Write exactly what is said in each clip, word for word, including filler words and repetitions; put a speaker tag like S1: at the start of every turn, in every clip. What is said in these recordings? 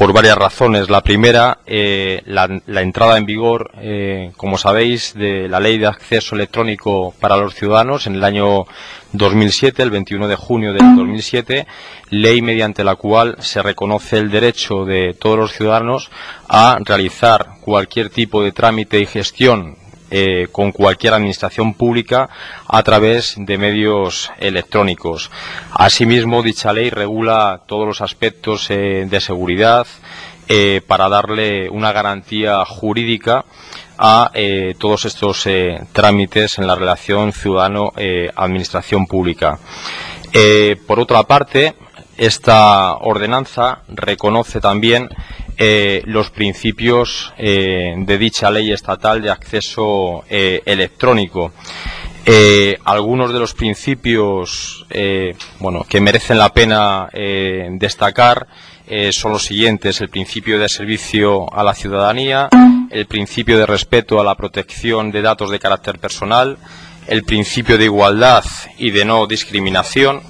S1: por varias razones. La primera, eh, la, la entrada en vigor, eh, como sabéis, de la Ley de Acceso Electrónico para los Ciudadanos en el año dos mil siete, el veintiuno de junio del dos mil siete, ley mediante la cual se reconoce el derecho de todos los ciudadanos a realizar cualquier tipo de trámite y gestión Eh, con cualquier administración pública a través de medios electrónicos. Asimismo, dicha ley regula todos los aspectos eh, de seguridad eh, para darle una garantía jurídica a eh, todos estos eh, trámites en la relación ciudadano-administración pública. Eh, por otra parte, esta ordenanza reconoce también Eh, los principios eh, de dicha ley estatal de acceso eh, electrónico. Eh, algunos de los principios eh, bueno, que merecen la pena eh, destacar eh, son los siguientes: el principio de servicio a la ciudadanía, el principio de respeto a la protección de datos de carácter personal, el principio de igualdad y de no discriminación,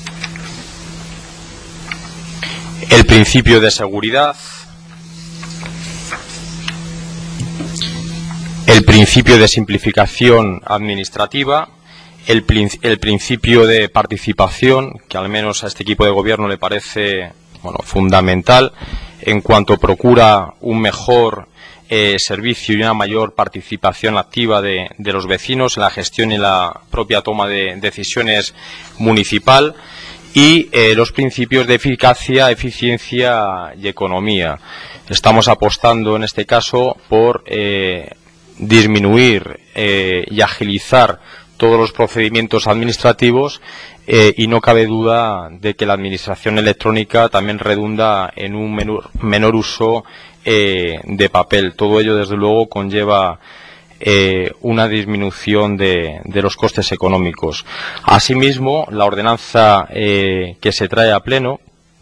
S1: el principio de seguridad, el principio de simplificación administrativa, el, el principio de participación, que al menos a este equipo de gobierno le parece bueno, fundamental, en cuanto procura un mejor eh, servicio y una mayor participación activa de, de los vecinos en la gestión y la propia toma de decisiones municipal, y eh, los principios de eficacia, eficiencia y economía. Estamos apostando en este caso por eh, disminuir eh, y agilizar todos los procedimientos administrativos eh, y no cabe duda de que la administración electrónica también redunda en un menor, menor uso eh, de papel. Todo ello, desde luego, conlleva eh, una disminución de, de los costes económicos. Asimismo, la ordenanza eh, que se trae a pleno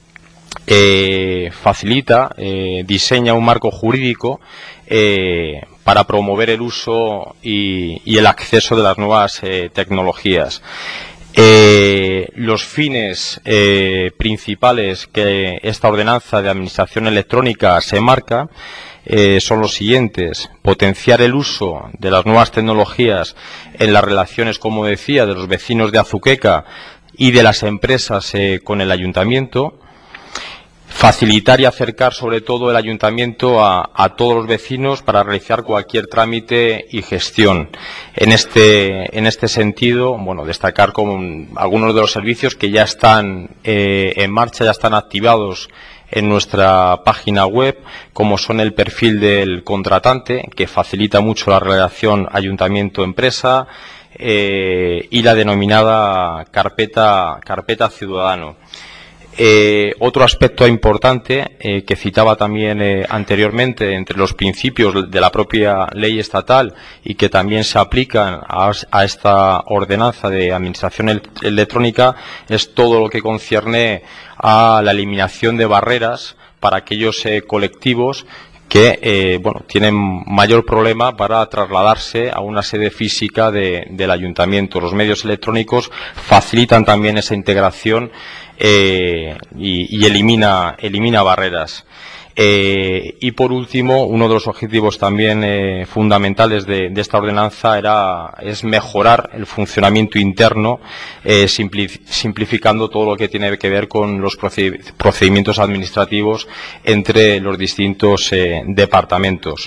S1: eh, facilita, eh, diseña un marco jurídico eh, para promover el uso y, y el acceso de las nuevas eh, tecnologías. Eh, los fines eh, principales que esta ordenanza de administración electrónica se marca eh, son los siguientes: potenciar el uso de las nuevas tecnologías en las relaciones, como decía, de los vecinos de Azuqueca y de las empresas eh, con el ayuntamiento; facilitar y acercar sobre todo el ayuntamiento a, a todos los vecinos para realizar cualquier trámite y gestión. En este, en este sentido, bueno, destacar como algunos de los servicios que ya están eh, en marcha, ya están activados en nuestra página web, como son el perfil del contratante, que facilita mucho la relación ayuntamiento-empresa, eh, y la denominada carpeta, carpeta ciudadano. Eh, otro aspecto importante eh, que citaba también eh, anteriormente entre los principios de la propia ley estatal y que también se aplican a, a esta ordenanza de administración el electrónica es todo lo que concierne a la eliminación de barreras para aquellos eh, colectivos que eh, bueno, tienen mayor problema para trasladarse a una sede física de, del ayuntamiento. Los medios electrónicos facilitan también esa integración eh, y, y elimina, elimina barreras. Eh, y por último, uno de los objetivos también eh, fundamentales de, de esta ordenanza era, es mejorar el funcionamiento interno, eh, simplificando todo lo que tiene que ver con los procedimientos administrativos entre los distintos eh, departamentos.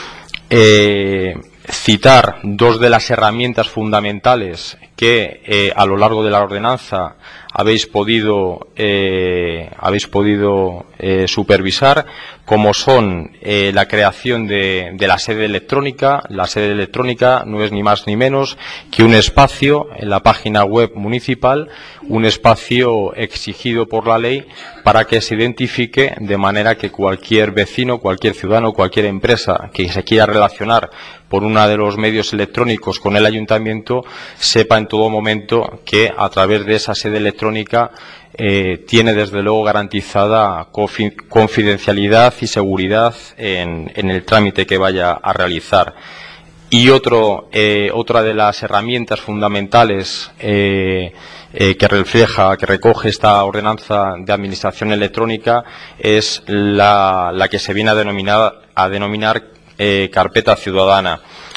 S1: Eh, citar dos de las herramientas fundamentales que eh, a lo largo de la ordenanza habéis podido eh, habéis podido eh, supervisar, como son eh, la creación de, de la sede electrónica. La sede electrónica no es ni más ni menos que un espacio en la página web municipal, un espacio exigido por la ley para que se identifique, de manera que cualquier vecino, cualquier ciudadano, cualquier empresa que se quiera relacionar por uno de los medios electrónicos con el ayuntamiento, sepa en todo momento que a través de esa sede electrónica eh, tiene desde luego garantizada confidencialidad y seguridad en, en el trámite que vaya a realizar. Y otro, eh, otra de las herramientas fundamentales eh, eh, que refleja, que recoge esta ordenanza de administración electrónica es la, la que se viene a denominar, a denominar eh, carpeta ciudadana.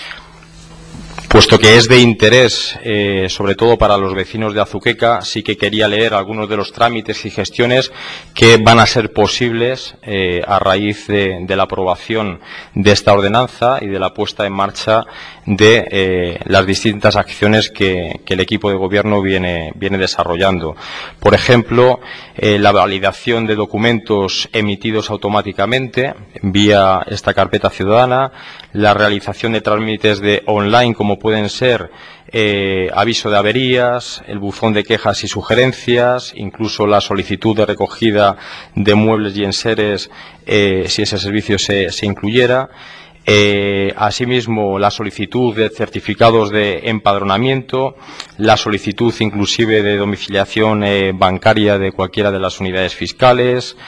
S1: Puesto que es de interés, eh, sobre todo para los vecinos de Azuqueca, sí que quería leer algunos de los trámites y gestiones que van a ser posibles eh, a raíz de, de la aprobación de esta ordenanza y de la puesta en marcha de eh, las distintas acciones que, que el equipo de gobierno viene, viene desarrollando. Por ejemplo, eh, la validación de documentos emitidos automáticamente vía esta carpeta ciudadana, la realización de trámites de online como pueden ser eh, aviso de averías, el buzón de quejas y sugerencias, incluso la solicitud de recogida de muebles y enseres eh, si ese servicio se, se incluyera. Eh, asimismo, la solicitud de certificados de empadronamiento, la solicitud inclusive de domiciliación eh, bancaria de cualquiera de las unidades fiscales,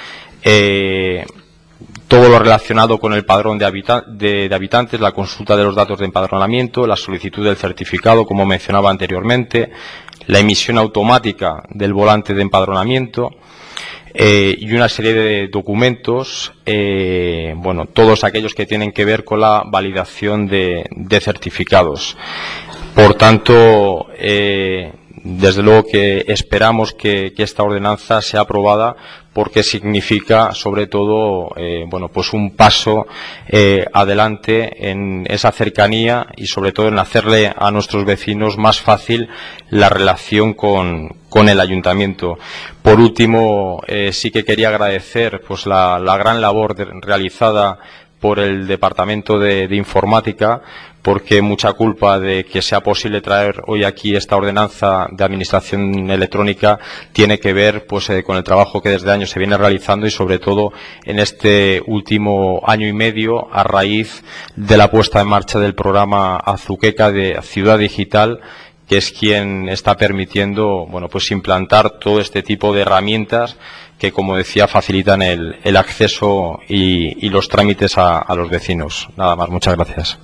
S1: eh, todo lo relacionado con el padrón de, habita de, de habitantes, la consulta de los datos de empadronamiento, la solicitud del certificado, como mencionaba anteriormente, la emisión automática del volante de empadronamiento eh, y una serie de documentos, eh, bueno, todos aquellos que tienen que ver con la validación de, de certificados. Por tanto, eh, desde luego que esperamos que, que esta ordenanza sea aprobada porque significa, sobre todo, eh, bueno, pues un paso eh, adelante en esa cercanía y, sobre todo, en hacerle a nuestros vecinos más fácil la relación con, con el ayuntamiento. Por último, eh, sí que quería agradecer pues la, la gran labor de, realizada por el Departamento de, de Informática, porque mucha culpa de que sea posible traer hoy aquí esta ordenanza de administración electrónica tiene que ver pues eh, con el trabajo que desde años se viene realizando y sobre todo en este último año y medio a raíz de la puesta en marcha del programa Azuqueca de Ciudad Digital, que es quien está permitiendo bueno pues implantar todo este tipo de herramientas que, como decía, facilitan el, el acceso y, y los trámites a, a los vecinos. Nada más, muchas gracias.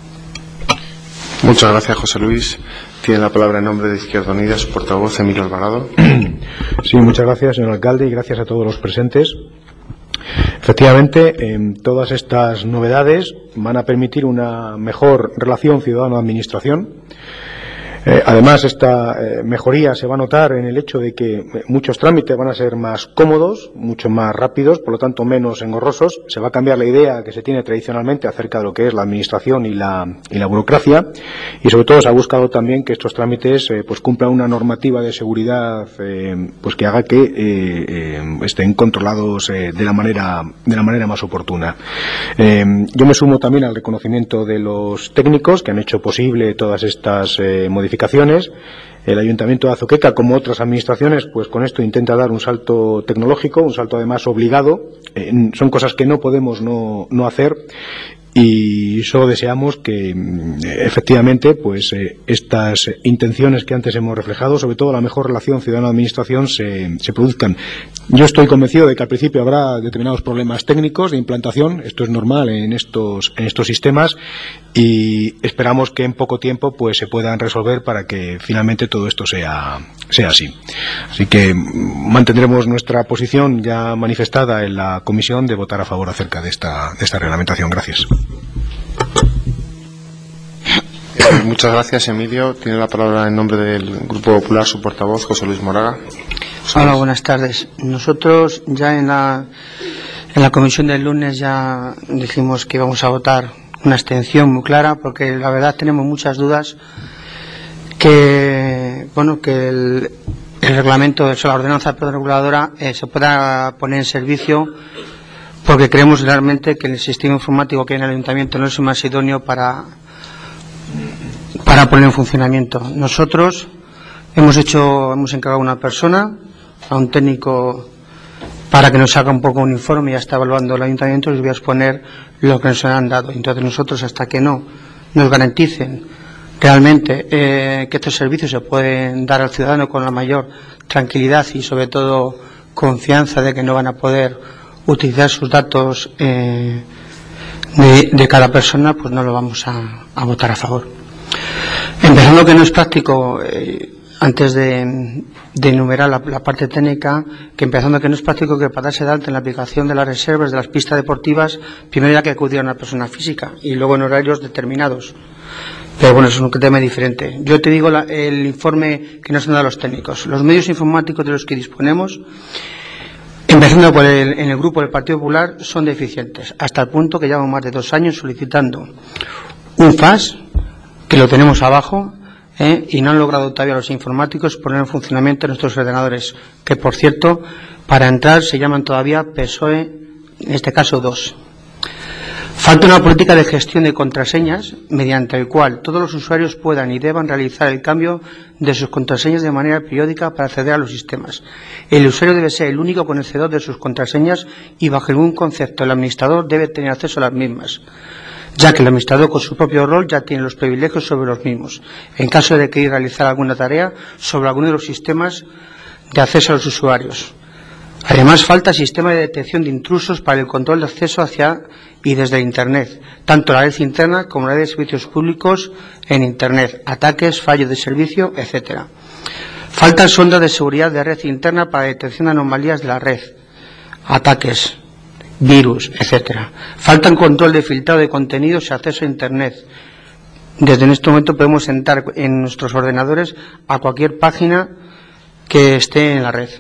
S2: Muchas gracias, José Luis. Tiene la palabra en nombre de Izquierda Unida su portavoz, Emilio Alvarado.
S3: Sí, muchas gracias, señor alcalde, y gracias a todos los presentes. Efectivamente, eh, todas estas novedades van a permitir una mejor relación ciudadano-administración. Eh, además, esta eh, mejoría se va a notar en el hecho de que muchos trámites van a ser más cómodos, mucho más rápidos, por lo tanto menos engorrosos. Se va a cambiar la idea que se tiene tradicionalmente acerca de lo que es la administración y la, y la burocracia, y sobre todo se ha buscado también que estos trámites eh, pues cumplan una normativa de seguridad eh, pues que haga que eh, eh, estén controlados eh, de la manera de la manera más oportuna. Eh, yo me sumo también al reconocimiento de los técnicos que han hecho posible todas estas eh, modificaciones. El Ayuntamiento de Azuqueca, como otras administraciones, pues con esto intenta dar un salto tecnológico, un salto además obligado. Eh, son cosas que no podemos no, no hacer. Y solo deseamos que efectivamente pues eh, estas intenciones que antes hemos reflejado, sobre todo la mejor relación ciudadano-administración, se, se produzcan. Yo estoy convencido de que al principio habrá determinados problemas técnicos de implantación, esto es normal en estos, en estos sistemas, y esperamos que en poco tiempo pues se puedan resolver para que finalmente todo esto sea, sea así. Así que mantendremos nuestra posición ya manifestada en la comisión de votar a favor acerca de esta, de esta reglamentación. Gracias.
S2: Eh, muchas gracias, Emilio. Tiene la palabra en nombre del Grupo Popular su portavoz, José Luis Moraga. José
S4: Hola,
S2: Luis.
S4: buenas tardes. Nosotros ya en la, en la comisión del lunes ya dijimos que íbamos a votar una abstención muy clara, porque la verdad tenemos muchas dudas que, bueno, que el, el reglamento, o sea, la ordenanza reguladora eh, se pueda poner en servicio, porque creemos realmente que el sistema informático que hay en el ayuntamiento no es el más idóneo para, para poner en funcionamiento. Nosotros hemos hecho, hemos encargado a una persona, a un técnico, para que nos haga un poco un informe, ya está evaluando el ayuntamiento, les voy a exponer lo que nos han dado. Entonces nosotros, hasta que no nos garanticen realmente eh, que estos servicios se pueden dar al ciudadano con la mayor tranquilidad y sobre todo confianza de que no van a poder utilizar sus datos eh, de, de cada persona, pues no lo vamos a, a votar a favor. Empezando que no es práctico, eh, antes de, de enumerar la, la parte técnica, que empezando que no es práctico que para darse de alta en la aplicación de las reservas de las pistas deportivas, primero hay que acudir a una persona física y luego en horarios determinados. Pero bueno, es un tema diferente. Yo te digo la, el informe que nos han dado los técnicos. Los medios informáticos de los que disponemos, empezando por el, en el grupo del Partido Popular, son deficientes, hasta el punto que llevamos más de dos años solicitando un fax, que lo tenemos abajo, ¿eh? y no han logrado todavía los informáticos poner en funcionamiento nuestros ordenadores, que por cierto, para entrar se llaman todavía P S O E, en este caso dos. Falta una política de gestión de contraseñas mediante el cual todos los usuarios puedan y deban realizar el cambio de sus contraseñas de manera periódica para acceder a los sistemas. El usuario debe ser el único conocedor de sus contraseñas y bajo ningún concepto el administrador debe tener acceso a las mismas, ya que el administrador con su propio rol ya tiene los privilegios sobre los mismos, en caso de querer realizar alguna tarea sobre alguno de los sistemas de acceso a los usuarios. Además, falta sistema de detección de intrusos para el control de acceso hacia y desde Internet, tanto la red interna como la red de servicios públicos en Internet, ataques, fallos de servicio, etcétera. Faltan sondas de seguridad de red interna para detección de anomalías de la red, ataques, virus, etcétera. Faltan control de filtrado de contenidos y acceso a Internet. Desde en este momento podemos entrar en nuestros ordenadores a cualquier página que esté en la red,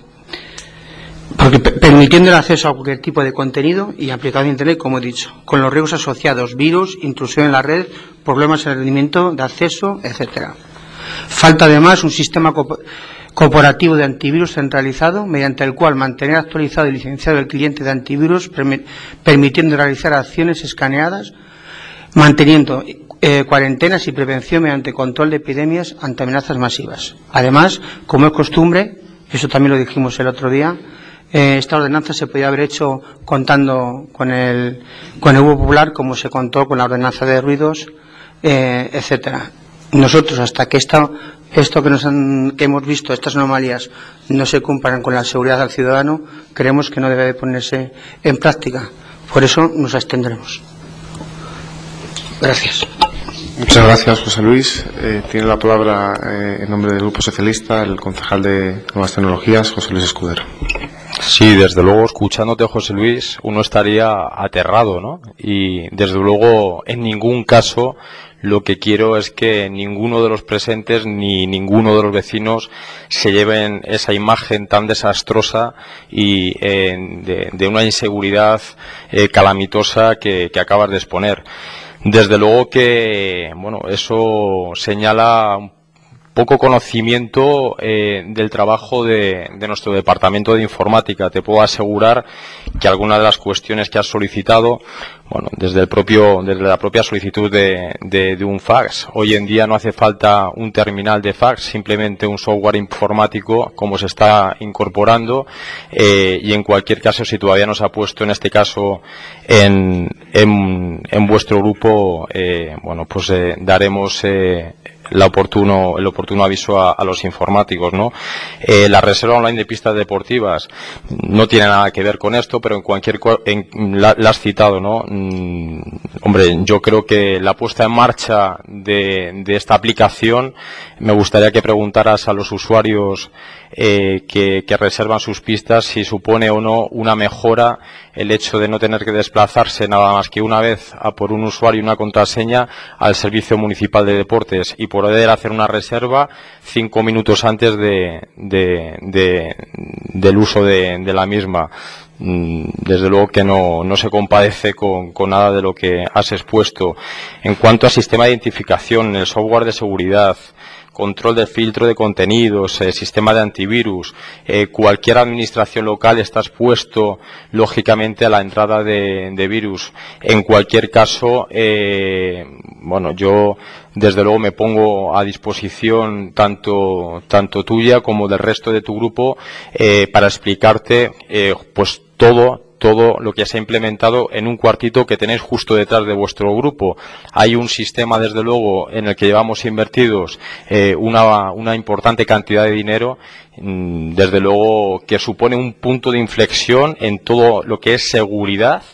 S4: porque permitiendo el acceso a cualquier tipo de contenido y aplicado a Internet, como he dicho, con los riesgos asociados, virus, intrusión en la red, problemas en el rendimiento de acceso, etcétera. Falta además un sistema corporativo de antivirus centralizado, mediante el cual mantener actualizado y licenciado el cliente de antivirus, permitiendo realizar acciones escaneadas, manteniendo eh, cuarentenas y prevención mediante control de epidemias ante amenazas masivas. Además, como es costumbre, eso también lo dijimos el otro día, Eh, esta ordenanza se podía haber hecho contando con el, con el Grupo Popular, como se contó con la ordenanza de ruidos, eh, etcétera. Nosotros, hasta que esta, esto que, nos han, que hemos visto, estas anomalías, no se cumplan con la seguridad del ciudadano, creemos que no debe de ponerse en práctica. Por eso nos abstendremos. Gracias.
S2: Muchas gracias, José Luis. Eh, tiene la palabra, eh, en nombre del Grupo Socialista, el concejal de Nuevas Tecnologías, José Luis Escudero.
S1: Sí, desde luego, escuchándote, José Luis, uno estaría aterrado, ¿no? Y desde luego, en ningún caso, lo que quiero es que ninguno de los presentes ni ninguno de los vecinos se lleven esa imagen tan desastrosa y eh, de, de una inseguridad eh, calamitosa que, que acabas de exponer. Desde luego que, bueno, eso señala un poco conocimiento eh, del trabajo de, de nuestro departamento de informática. Te puedo asegurar que algunas de las cuestiones que has solicitado, bueno, desde el propio, desde la propia solicitud de, de, de un fax. Hoy en día no hace falta un terminal de fax, simplemente un software informático, como se está incorporando, eh, y en cualquier caso, si todavía no se ha puesto en este caso en, en, en vuestro grupo, eh, bueno, pues eh, daremos eh, la oportuno, el oportuno aviso a, a los informáticos, ¿no? Eh, la reserva online de pistas deportivas no tiene nada que ver con esto, pero en cualquier en, la, la has citado, ¿no? Mm, hombre, yo creo que la puesta en marcha de, de esta aplicación, me gustaría que preguntaras a los usuarios eh, que, que reservan sus pistas si supone o no una mejora el hecho de no tener que desplazarse nada más que una vez a por un usuario y una contraseña al Servicio Municipal de Deportes y poder hacer una reserva cinco minutos antes de, de, de, del uso de, de la misma. Desde luego que no, no se compadece con, con nada de lo que has expuesto. En cuanto a sistema de identificación, el software de seguridad, control de filtro de contenidos, eh, sistema de antivirus, eh, cualquier administración local está expuesto lógicamente a la entrada de, de virus. En cualquier caso, eh, bueno, yo desde luego me pongo a disposición tanto, tanto tuya como del resto de tu grupo eh, para explicarte eh, pues todo todo lo que se ha implementado en un cuartito que tenéis justo detrás de vuestro grupo. Hay un sistema, desde luego, en el que llevamos invertidos eh, una, una importante cantidad de dinero, mmm, desde luego que supone un punto de inflexión en todo lo que es seguridad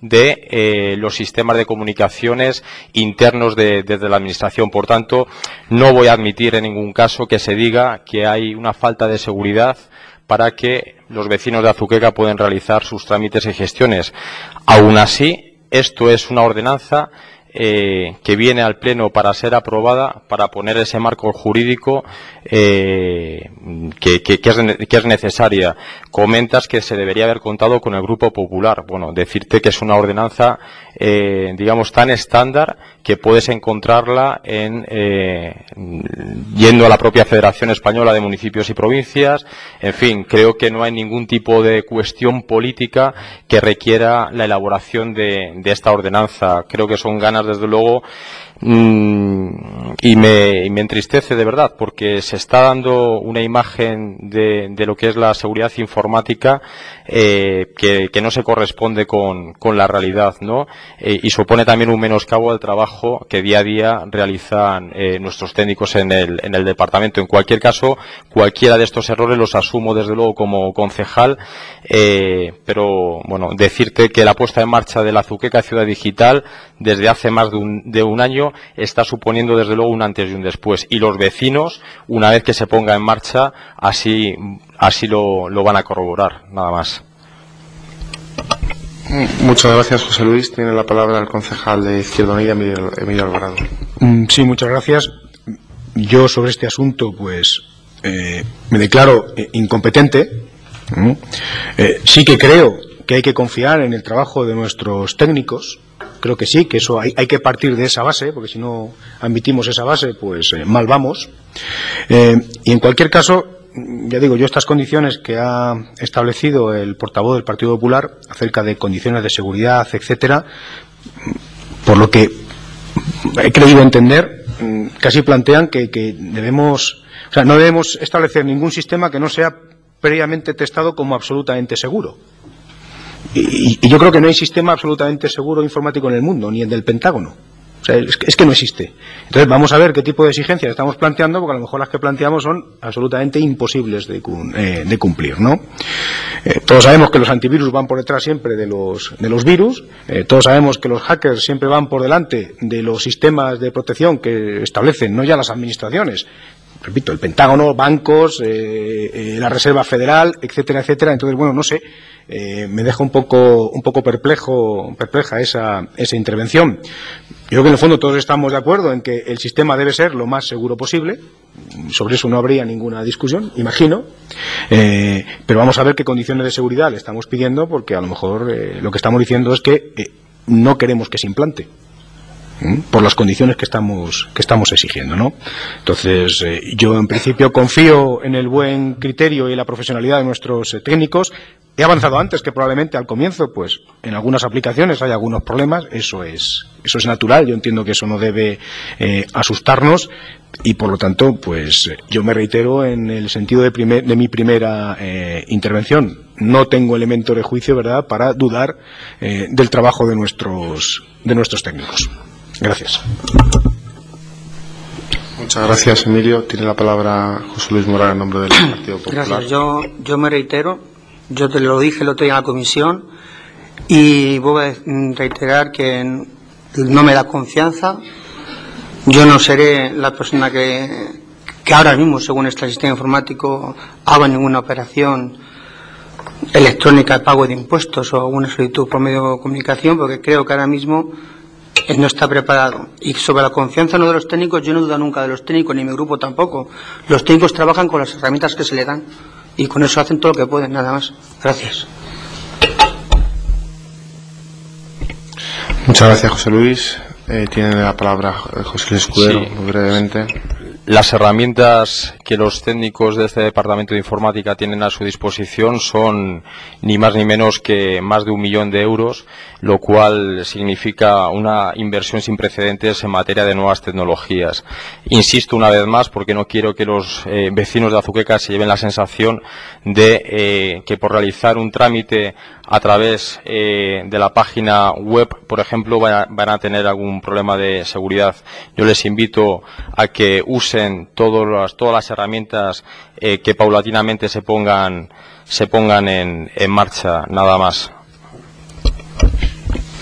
S1: de eh, los sistemas de comunicaciones internos de, desde la Administración. Por tanto, no voy a admitir en ningún caso que se diga que hay una falta de seguridad para que los vecinos de Azuqueca puedan realizar sus trámites y gestiones. Aún así, esto es una ordenanza eh, que viene al Pleno para ser aprobada, para poner ese marco jurídico eh, que, que, que, es, que es necesaria. Comentas que se debería haber contado con el Grupo Popular. Bueno, decirte que es una ordenanza, eh, digamos, tan estándar que puedes encontrarla en eh, yendo a la propia Federación Española de Municipios y Provincias. En fin, creo que no hay ningún tipo de cuestión política que requiera la elaboración de, de esta ordenanza. Creo que son ganas, desde luego, mmm, y, me, y me entristece de verdad, porque se está dando una imagen de, de lo que es la seguridad informática eh, que, que no se corresponde con, con la realidad, ¿no? Eh, y supone también un menoscabo al trabajo que día a día realizan eh, nuestros técnicos en el, en el departamento. En cualquier caso, cualquiera de estos errores los asumo desde luego como concejal, eh, pero bueno, decirte que la puesta en marcha de la Azuqueca Ciudad Digital desde hace más de un, de un año está suponiendo desde luego un antes y un después, y los vecinos, una vez que se ponga en marcha, así, así lo, lo van a corroborar, nada más.
S2: Muchas gracias, José Luis. Tiene la palabra el concejal de Izquierda Unida, Emilio, Emilio Alvarado.
S3: Sí, muchas gracias. Yo sobre este asunto, pues, eh, me declaro eh, incompetente. ¿Mm? Eh, sí que creo que hay que confiar en el trabajo de nuestros técnicos. Creo que sí, que eso hay, hay que partir de esa base, porque si no admitimos esa base, pues eh, mal vamos. Eh, y en cualquier caso, ya digo, yo estas condiciones que ha establecido el portavoz del Partido Popular acerca de condiciones de seguridad, etcétera, por lo que he creído entender, casi plantean que, que debemos, o sea, no debemos establecer ningún sistema que no sea previamente testado como absolutamente seguro. Y, y yo creo que no hay sistema absolutamente seguro informático en el mundo, ni el del Pentágono. O sea, es que, es que no existe. Entonces vamos a ver qué tipo de exigencias estamos planteando, porque a lo mejor las que planteamos son absolutamente imposibles de, eh, de cumplir, ¿no? Eh, todos sabemos que los antivirus van por detrás siempre de los, de los virus, eh, todos sabemos que los hackers siempre van por delante de los sistemas de protección que establecen, no ya las administraciones, repito, el Pentágono, bancos, eh, eh, la Reserva Federal, etcétera, etcétera. Entonces, bueno, no sé, eh, me deja un poco, un poco perplejo, perpleja esa, esa intervención. Yo creo que en el fondo todos estamos de acuerdo en que el sistema debe ser lo más seguro posible. Sobre eso no habría ninguna discusión, imagino. Eh, pero vamos a ver qué condiciones de seguridad le estamos pidiendo, porque a lo mejor eh, lo que estamos diciendo es que eh, no queremos que se implante, por las condiciones que estamos que estamos exigiendo, ¿no? Entonces, eh, yo en principio confío en el buen criterio y la profesionalidad de nuestros eh, técnicos. He avanzado antes que probablemente al comienzo, pues en algunas aplicaciones hay algunos problemas, eso es eso es natural, yo entiendo que eso no debe eh, asustarnos y por lo tanto, pues yo me reitero en el sentido de, primer, de mi primera eh, intervención. No tengo elementos de juicio, ¿verdad?, para dudar eh, del trabajo de nuestros de nuestros técnicos. Gracias.
S2: Muchas gracias, Emilio. Tiene la palabra José Luis Morán en nombre del Partido Popular.
S4: Gracias. Yo, yo me reitero, yo te lo dije el otro día en la comisión y voy a reiterar que no me da confianza. Yo no seré la persona que, que ahora mismo, según este sistema informático, haga ninguna operación electrónica de pago de impuestos o alguna solicitud por medio de comunicación, porque creo que ahora mismo no está preparado. Y sobre la confianza no de los técnicos, yo no dudo nunca de los técnicos, ni mi grupo tampoco. Los técnicos trabajan con las herramientas que se le dan y con eso hacen todo lo que pueden, nada más. Gracias.
S2: Muchas gracias, José Luis. Eh, tiene la palabra José Luis Escudero, sí, muy brevemente.
S1: Las herramientas que los técnicos de este departamento de informática tienen a su disposición son ni más ni menos que más de un millón de euros, lo cual significa una inversión sin precedentes en materia de nuevas tecnologías. Insisto una vez más, porque no quiero que los eh, vecinos de Azuqueca se lleven la sensación de eh, que por realizar un trámite a través eh, de la página web, por ejemplo, van a, van a tener algún problema de seguridad. Yo les invito a que usen todas las, todas las herramientas eh, que paulatinamente se pongan, se pongan en, en marcha, nada más.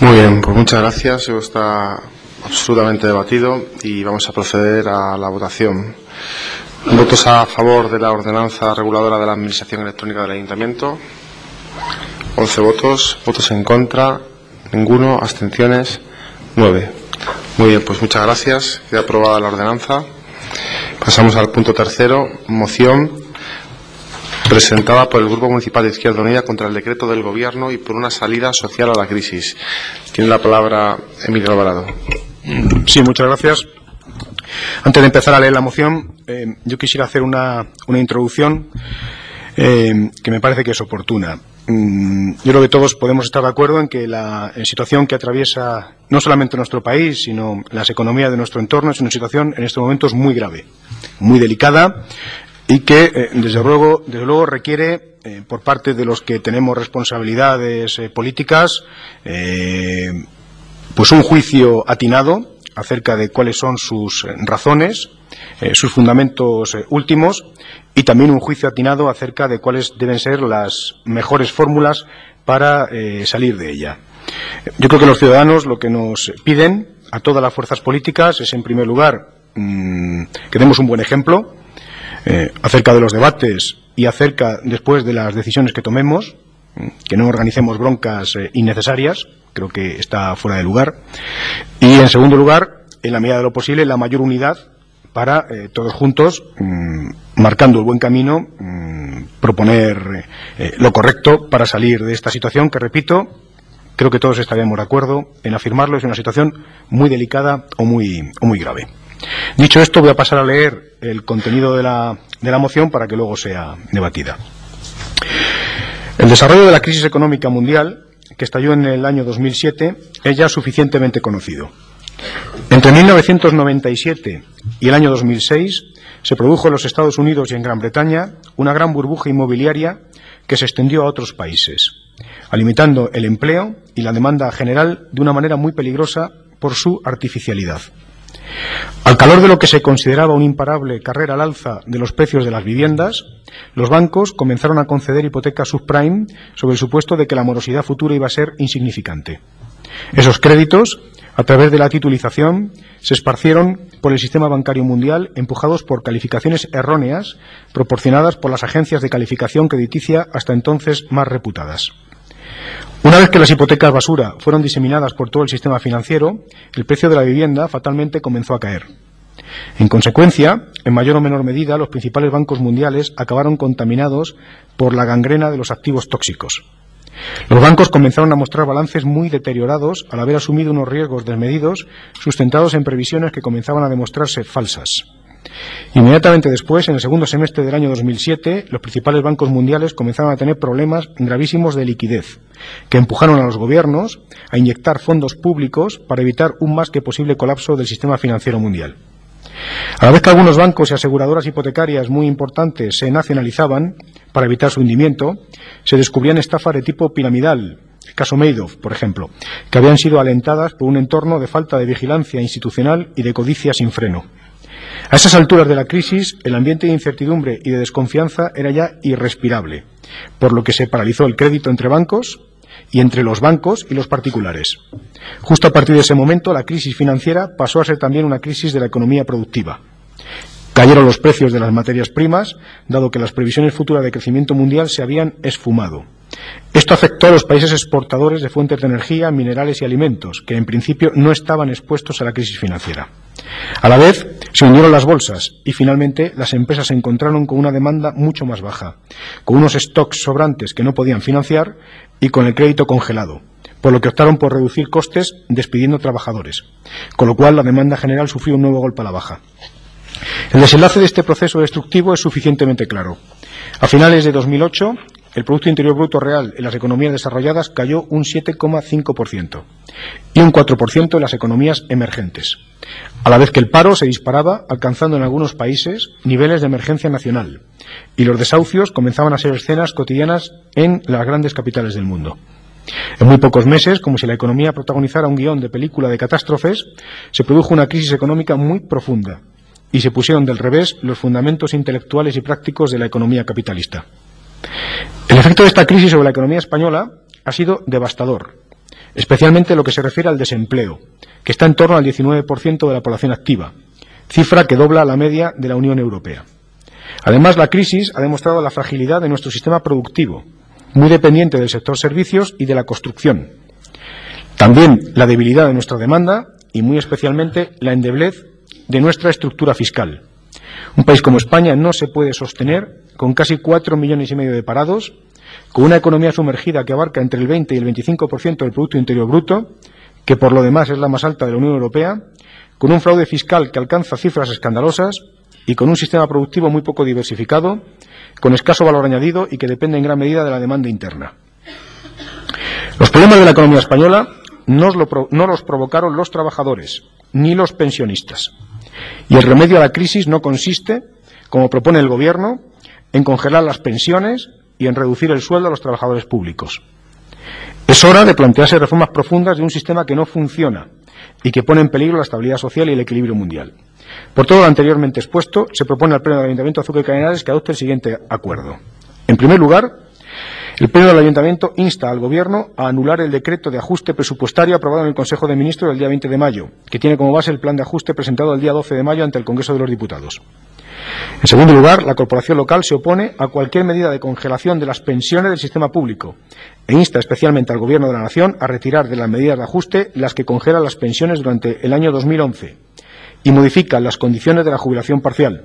S2: Muy bien, pues muchas gracias. Esto está absolutamente debatido y vamos a proceder a la votación. Votos a favor de la ordenanza reguladora de la Administración Electrónica del Ayuntamiento. once votos. Votos en contra. Ninguno. Abstenciones. nueve. Muy bien, pues muchas gracias. Queda aprobada la ordenanza. Pasamos al punto tercero. Moción presentada por el Grupo Municipal de Izquierda Unida contra el decreto del Gobierno y por una salida social a la crisis. Tiene la palabra Emilio Alvarado.
S3: Sí, muchas gracias. Antes de empezar a leer la moción, eh, yo quisiera hacer una, una introducción eh, que me parece que es oportuna. Mm, yo creo que todos podemos estar de acuerdo en que la en situación que atraviesa no solamente nuestro país, sino las economías de nuestro entorno es una situación en estos momentos muy grave, muy delicada y que, eh, desde luego, desde luego requiere, eh, por parte de los que tenemos responsabilidades eh, políticas, eh, pues un juicio atinado acerca de cuáles son sus razones, eh, sus fundamentos eh, últimos, y también un juicio atinado acerca de cuáles deben ser las mejores fórmulas para eh, salir de ella. Yo creo que los ciudadanos lo que nos piden a todas las fuerzas políticas es, en primer lugar, mmm, que demos un buen ejemplo eh, acerca de los debates y acerca, después, de las decisiones que tomemos, que no organicemos broncas eh, innecesarias. Creo que está fuera de lugar. Y, en segundo lugar, en la medida de lo posible, la mayor unidad para eh, todos juntos, mmm, marcando el buen camino, mmm, proponer eh, lo correcto para salir de esta situación que, repito, creo que todos estaríamos de acuerdo en afirmarlo, es una situación muy delicada o muy, o muy grave. Dicho esto, voy a pasar a leer el contenido de la, de la moción para que luego sea debatida. El desarrollo de la crisis económica mundial, que estalló en el año dos mil siete, es ya suficientemente conocido. Entre mil novecientos noventa y siete y el año dos mil seis se produjo en los Estados Unidos y en Gran Bretaña una gran burbuja inmobiliaria que se extendió a otros países, alimentando el empleo y la demanda general de una manera muy peligrosa por su artificialidad. Al calor de lo que se consideraba una imparable carrera al alza de los precios de las viviendas, los bancos comenzaron a conceder hipotecas subprime sobre el supuesto de que la morosidad futura iba a ser insignificante. Esos créditos, a través de la titulización, se esparcieron por el sistema bancario mundial, empujados por calificaciones erróneas proporcionadas por las agencias de calificación crediticia hasta entonces más reputadas. Una vez que las hipotecas basura fueron diseminadas por todo el sistema financiero, el precio de la vivienda fatalmente comenzó a caer. En consecuencia, en mayor o menor medida, los principales bancos mundiales acabaron contaminados por la gangrena de los activos tóxicos. Los bancos comenzaron a mostrar balances muy deteriorados al haber asumido unos riesgos desmedidos sustentados en previsiones que comenzaban a demostrarse falsas. Inmediatamente después, en el segundo semestre del año dos mil siete, los principales bancos mundiales comenzaron a tener problemas gravísimos de liquidez, que empujaron a los gobiernos a inyectar fondos públicos para evitar un más que posible colapso del sistema financiero mundial. A la vez que algunos bancos y aseguradoras hipotecarias muy importantes se nacionalizaban para evitar su hundimiento, se descubrían estafas de tipo piramidal, el caso Madoff, por ejemplo, que habían sido alentadas por un entorno de falta de vigilancia institucional y de codicia sin freno. A esas alturas de la crisis, el ambiente de incertidumbre y de desconfianza era ya irrespirable, por lo que se paralizó el crédito entre bancos y entre los bancos y los particulares. Justo a partir de ese momento, la crisis financiera pasó a ser también una crisis de la economía productiva. Cayeron los precios de las materias primas, dado que las previsiones futuras de crecimiento mundial se habían esfumado. Esto afectó a los países exportadores de fuentes de energía, minerales y alimentos, que en principio no estaban expuestos a la crisis financiera. A la vez, se hundieron las bolsas y finalmente las empresas se encontraron con una demanda mucho más baja, con unos stocks sobrantes que no podían financiar y con el crédito congelado, por lo que optaron por reducir costes despidiendo trabajadores, con lo cual la demanda general sufrió un nuevo golpe a la baja. El desenlace de este proceso destructivo es suficientemente claro. A finales de dos mil ocho, el Producto Interior Bruto real en las economías desarrolladas cayó un siete coma cinco por ciento y un cuatro por ciento en las economías emergentes, a la vez que el paro se disparaba, alcanzando en algunos países niveles de emergencia nacional, y los desahucios comenzaban a ser escenas cotidianas en las grandes capitales del mundo. En muy pocos meses, como si la economía protagonizara un guión de película de catástrofes, se produjo una crisis económica muy profunda y se pusieron del revés los fundamentos intelectuales y prácticos de la economía capitalista. El efecto de esta crisis sobre la economía española ha sido devastador. especialmente en lo que se refiere al desempleo, que está en torno al diecinueve por ciento de la población activa, cifra que dobla la media de la Unión Europea. Además, la crisis ha demostrado la fragilidad de nuestro sistema productivo, muy dependiente del sector servicios y de la construcción. También la debilidad de nuestra demanda y, muy especialmente, la endeblez de nuestra estructura fiscal. Un país como España no se puede sostener con casi cuatro millones y medio de parados, con una economía sumergida que abarca entre el veinte y el veinticinco por ciento del Producto Interior Bruto, que por lo demás es la más alta de la Unión Europea, con un fraude fiscal que alcanza cifras escandalosas y con un sistema productivo muy poco diversificado, con escaso valor añadido y que depende en gran medida de la demanda interna. Los problemas de la economía española no los, no los provocaron los trabajadores ni los pensionistas. Y el remedio a la crisis no consiste, como propone el Gobierno, en congelar las pensiones y en reducir el sueldo a los trabajadores públicos. Es hora de plantearse reformas profundas de un sistema que no funciona y que pone en peligro la estabilidad social y el equilibrio mundial. Por todo lo anteriormente expuesto, se propone al Pleno del Ayuntamiento de Azuqueca de Henares que adopte el siguiente acuerdo. En primer lugar, el Pleno del Ayuntamiento insta al Gobierno a anular el decreto de ajuste presupuestario aprobado en el Consejo de Ministros el día veinte de mayo, que tiene como base el plan de ajuste presentado el día doce de mayo ante el Congreso de los Diputados. En segundo lugar, la Corporación Local se opone a cualquier medida de congelación de las pensiones del sistema público e insta especialmente al Gobierno de la Nación a retirar de las medidas de ajuste las que congelan las pensiones durante el año dos mil once y modifican las condiciones de la jubilación parcial.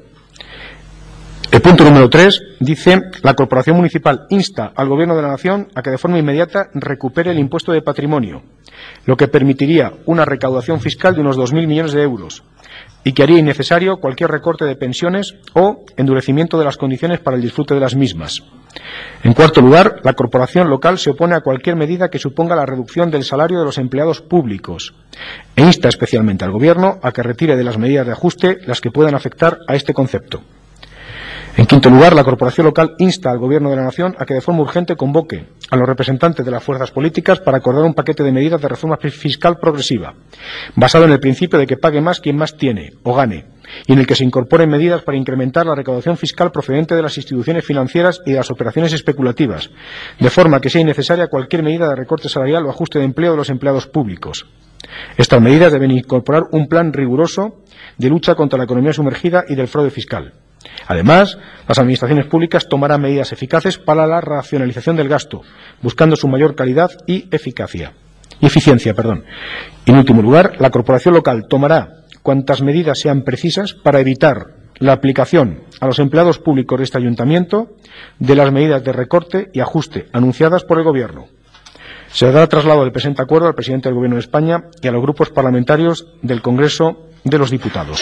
S3: El punto número tres dice: la Corporación Municipal insta al Gobierno de la Nación a que de forma inmediata recupere el impuesto de patrimonio, lo que permitiría una recaudación fiscal de unos dos mil millones de euros y que haría innecesario cualquier recorte de pensiones o endurecimiento de las condiciones para el disfrute de las mismas. En cuarto lugar, la Corporación Local se opone a cualquier medida que suponga la reducción del salario de los empleados públicos e insta especialmente al Gobierno a que retire de las medidas de ajuste las que puedan afectar a este concepto. En quinto lugar, la Corporación Local insta al Gobierno de la Nación a que de forma urgente convoque a los representantes de las fuerzas políticas para acordar un paquete de medidas de reforma fiscal progresiva, basado en el principio de que pague más quien más tiene o gane, y en el que se incorporen medidas para incrementar la recaudación fiscal procedente de las instituciones financieras y de las operaciones especulativas, de forma que sea innecesaria cualquier medida de recorte salarial o ajuste de empleo de los empleados públicos. Estas medidas deben incorporar un plan riguroso de lucha contra la economía sumergida y del fraude fiscal. Además, las administraciones públicas tomarán medidas eficaces para la racionalización del gasto, buscando su mayor calidad y eficacia, y eficiencia. Perdón. Y, en último lugar, la Corporación Local tomará cuantas medidas sean precisas para evitar la aplicación a los empleados públicos de este Ayuntamiento de las medidas de recorte y ajuste anunciadas por el Gobierno. Se dará traslado del presente acuerdo al presidente del Gobierno de España y a los grupos parlamentarios del Congreso de los Diputados.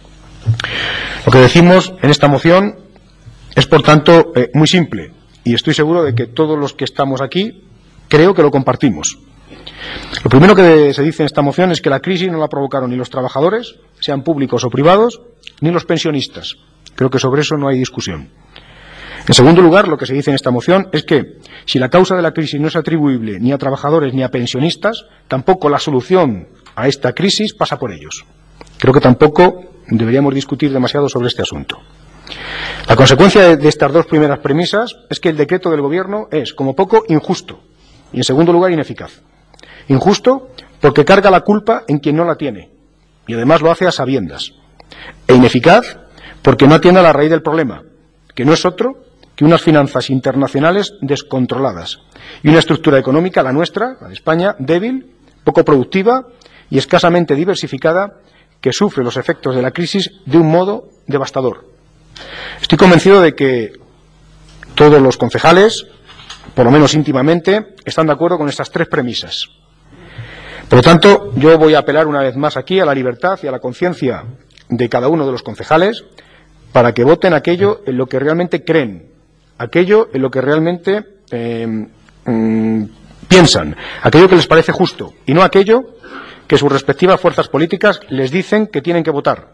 S3: Lo que decimos en esta moción es, por tanto, eh, muy simple, y estoy seguro de que todos los que estamos aquí creo que lo compartimos. Lo primero que se dice en esta moción es que la crisis no la provocaron ni los trabajadores, sean públicos o privados, ni los pensionistas. Creo que sobre eso no hay discusión. En segundo lugar, lo que se dice en esta moción es que, si la causa de la crisis no es atribuible ni a trabajadores ni a pensionistas, tampoco la solución a esta crisis pasa por ellos. Creo que tampoco deberíamos discutir demasiado sobre este asunto. La consecuencia de, de estas dos primeras premisas es que el decreto del Gobierno es, como poco, injusto y, en segundo lugar, ineficaz. Injusto porque carga la culpa en quien no la tiene y, además, lo hace a sabiendas. E ineficaz porque no atiende a la raíz del problema, que no es otro que unas finanzas internacionales descontroladas y una estructura económica, la nuestra, la de España, débil, poco productiva y escasamente diversificada, que sufre los efectos de la crisis de un modo devastador. Estoy convencido de que todos los concejales, por lo menos íntimamente, están de acuerdo con estas tres premisas. Por lo tanto, yo voy a apelar una vez más aquí a la libertad y a la conciencia de cada uno de los concejales para que voten aquello en lo que realmente creen, aquello en lo que realmente eh, mm, piensan, aquello que les parece justo, y no aquello que sus respectivas fuerzas políticas les dicen que tienen que votar.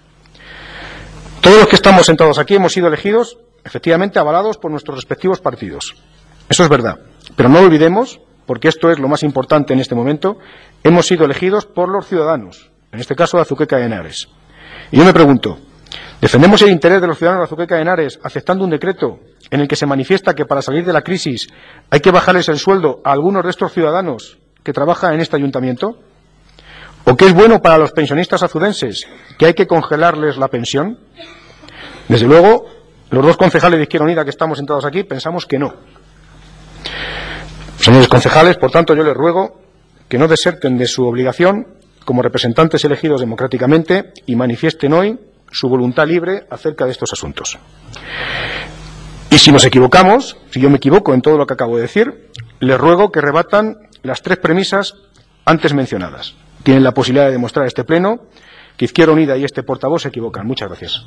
S3: Todos los que estamos sentados aquí hemos sido elegidos, efectivamente, avalados por nuestros respectivos partidos. Eso es verdad. Pero no olvidemos, porque esto es lo más importante en este momento, hemos sido elegidos por los ciudadanos, en este caso de Azuqueca de Henares. Y yo me pregunto, ¿defendemos el interés de los ciudadanos de Azuqueca de Henares aceptando un decreto en el que se manifiesta que para salir de la crisis hay que bajarles el sueldo a algunos de estos ciudadanos que trabaja en este ayuntamiento? ¿O que es bueno para los pensionistas azudenses, que hay que congelarles la pensión? Desde luego, los dos concejales de Izquierda Unida que estamos sentados aquí pensamos que no. Señores concejales, por tanto, yo les ruego que no deserten de su obligación como representantes elegidos democráticamente y manifiesten hoy su voluntad libre acerca de estos asuntos. Y si nos equivocamos, si yo me equivoco en todo lo que acabo de decir, les ruego que rebatan las tres premisas antes mencionadas. Tienen la posibilidad de demostrar a este Pleno que Izquierda Unida y este portavoz se equivocan. Muchas gracias.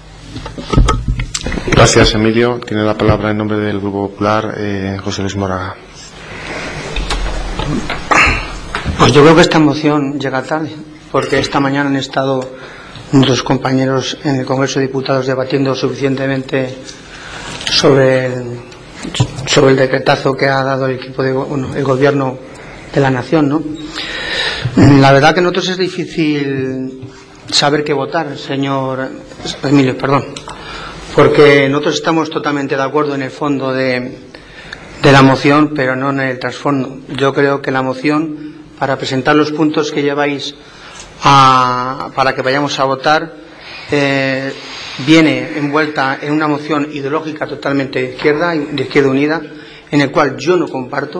S2: Gracias, Emilio. Tiene la palabra en nombre del Grupo Popular eh, José Luis Moraga.
S4: Pues yo creo que esta moción llega tarde, porque esta mañana han estado nuestros compañeros en el Congreso de Diputados debatiendo suficientemente sobre el, sobre el decretazo que ha dado el equipo de bueno, el Gobierno de la Nación, ¿no? La verdad que a nosotros es difícil saber qué votar, señor Emilio, perdón, porque nosotros estamos totalmente de acuerdo en el fondo de, de la moción, pero no en el trasfondo. Yo creo que la moción, para presentar los puntos que lleváis a, para que vayamos a votar, eh, viene envuelta en una moción ideológica totalmente de izquierda, de Izquierda Unida, en el cual yo no comparto,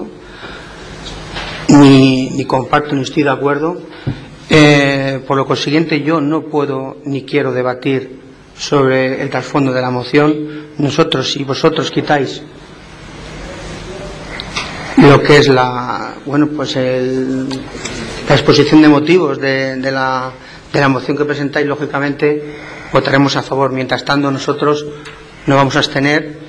S4: ni, ni comparto ni estoy de acuerdo. Eh, por lo consiguiente, yo no puedo ni quiero debatir sobre el trasfondo de la moción. Nosotros, si vosotros quitáis lo que es la bueno pues el, la exposición de motivos de, de, la, de la moción que presentáis, lógicamente votaremos a favor. Mientras tanto, nosotros nos vamos a abstener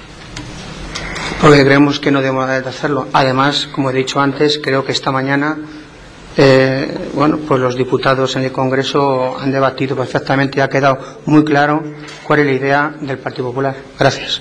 S4: porque creemos que no debemos de hacerlo. Además, como he dicho antes, creo que esta mañana eh, bueno pues los diputados en el Congreso han debatido perfectamente y ha quedado muy claro cuál es la idea del Partido Popular. Gracias.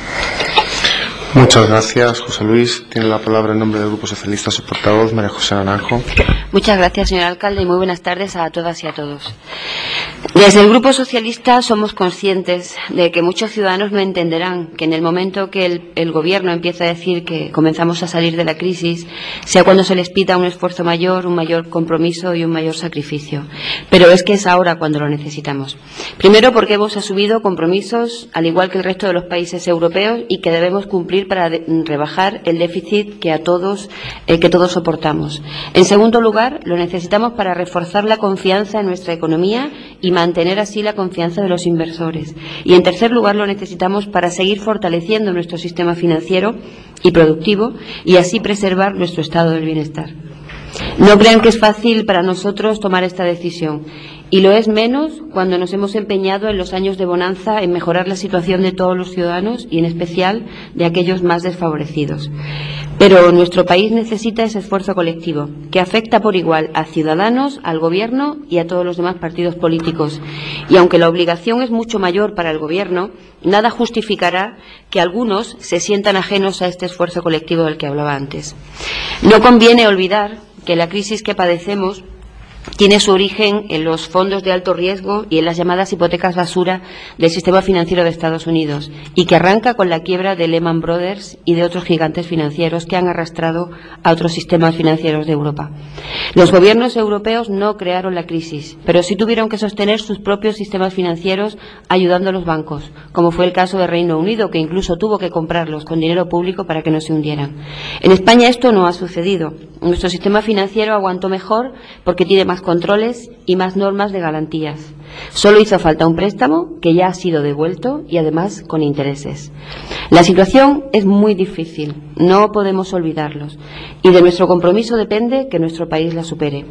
S2: Muchas gracias, José Luis. Tiene la palabra en nombre del Grupo Socialista su portavoz, María José Naranjo.
S5: Muchas gracias, señor alcalde, y muy buenas tardes a todas y a todos. Desde el Grupo Socialista somos conscientes de que muchos ciudadanos no entenderán que en el momento que el, el Gobierno empieza a decir que comenzamos a salir de la crisis, sea cuando se les pida un esfuerzo mayor, un mayor compromiso y un mayor sacrificio. Pero es que es ahora cuando lo necesitamos. Primero, porque hemos asumido compromisos, al igual que el resto de los países europeos, y que debemos cumplir para de, rebajar el déficit que a todos eh, que todos soportamos. En segundo lugar, lo necesitamos para reforzar la confianza en nuestra economía y mantener así la confianza de los inversores. Y en tercer lugar, lo necesitamos para seguir fortaleciendo nuestro sistema financiero y productivo y así preservar nuestro estado del bienestar. No crean que es fácil para nosotros tomar esta decisión. Y lo es menos cuando nos hemos empeñado en los años de bonanza en mejorar la situación de todos los ciudadanos y en especial de aquellos más desfavorecidos. Pero nuestro país necesita ese esfuerzo colectivo que afecta por igual a ciudadanos, al Gobierno y a todos los demás partidos políticos. Y aunque la obligación es mucho mayor para el Gobierno, nada justificará que algunos se sientan ajenos a este esfuerzo colectivo del que hablaba antes. No conviene olvidar que la crisis que padecemos tiene su origen en los fondos de alto riesgo y en las llamadas hipotecas basura del sistema financiero de Estados Unidos y que arranca con la quiebra de Lehman Brothers y de otros gigantes financieros que han arrastrado a otros sistemas financieros de Europa. Los gobiernos europeos no crearon la crisis, pero sí tuvieron que sostener sus propios sistemas financieros ayudando a los bancos, como fue el caso de Reino Unido, que incluso tuvo que comprarlos con dinero público para que no se hundieran. En España esto no ha sucedido. Nuestro sistema financiero aguantó mejor porque tiene más controles y más normas de garantías. Solo hizo falta un préstamo que ya ha sido devuelto y además con intereses. La situación es muy difícil, no podemos olvidarlos, y de nuestro compromiso depende que nuestro país la supere.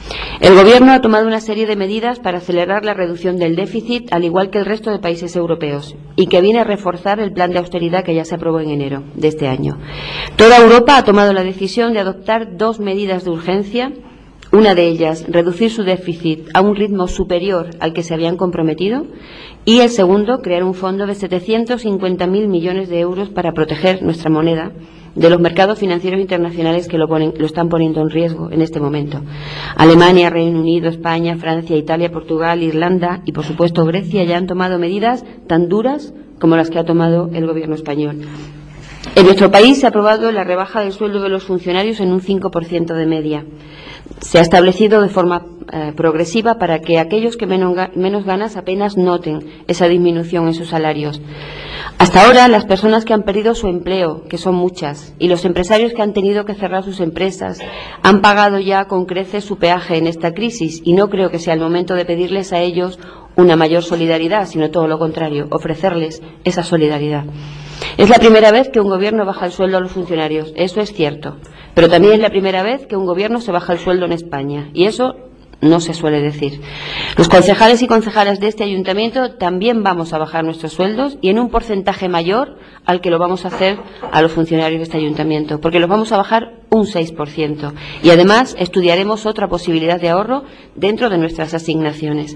S5: El Gobierno ha tomado una serie de medidas para acelerar la reducción del déficit, al igual que el resto de países europeos, y que viene a reforzar el plan de austeridad que ya se aprobó en enero de este año. Toda Europa ha tomado la decisión de adoptar dos medidas de urgencia. Una de ellas, reducir su déficit a un ritmo superior al que se habían comprometido, y el segundo, crear un fondo de setecientos cincuenta mil millones de euros para proteger nuestra moneda de los mercados financieros internacionales que lo, ponen, lo están poniendo en riesgo en este momento. Alemania, Reino Unido, España, Francia, Italia, Portugal, Irlanda y, por supuesto, Grecia ya han tomado medidas tan duras como las que ha tomado el Gobierno español. En nuestro país se ha aprobado la rebaja del sueldo de los funcionarios en un cinco por ciento de media. Se ha establecido de forma eh, progresiva para que aquellos que menos, menos ganas apenas noten esa disminución en sus salarios. Hasta ahora, las personas que han perdido su empleo, que son muchas, y los empresarios que han tenido que cerrar sus empresas, han pagado ya con creces su peaje en esta crisis, y no creo que sea el momento de pedirles a ellos una mayor solidaridad, sino todo lo contrario, ofrecerles esa solidaridad. Es la primera vez que un gobierno baja el sueldo a los funcionarios, eso es cierto, pero también es la primera vez que un gobierno se baja el sueldo en España, y eso no se suele decir. Los concejales y concejalas de este ayuntamiento también vamos a bajar nuestros sueldos y en un porcentaje mayor al que lo vamos a hacer a los funcionarios de este ayuntamiento, porque los vamos a bajar un seis por ciento y además estudiaremos otra posibilidad de ahorro dentro de nuestras asignaciones.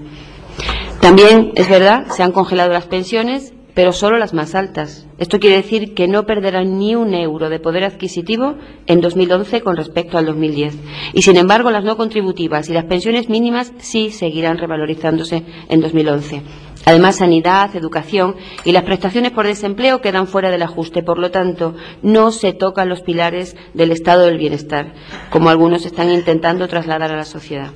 S5: También, es verdad, se han congelado las pensiones, pero solo las más altas. Esto quiere decir que no perderán ni un euro de poder adquisitivo en dos mil once con respecto al dos mil diez. Y, sin embargo, las no contributivas y las pensiones mínimas sí seguirán revalorizándose en dos mil once. Además, sanidad, educación y las prestaciones por desempleo quedan fuera del ajuste. Por lo tanto, no se tocan los pilares del estado del bienestar, como algunos están intentando trasladar a la sociedad.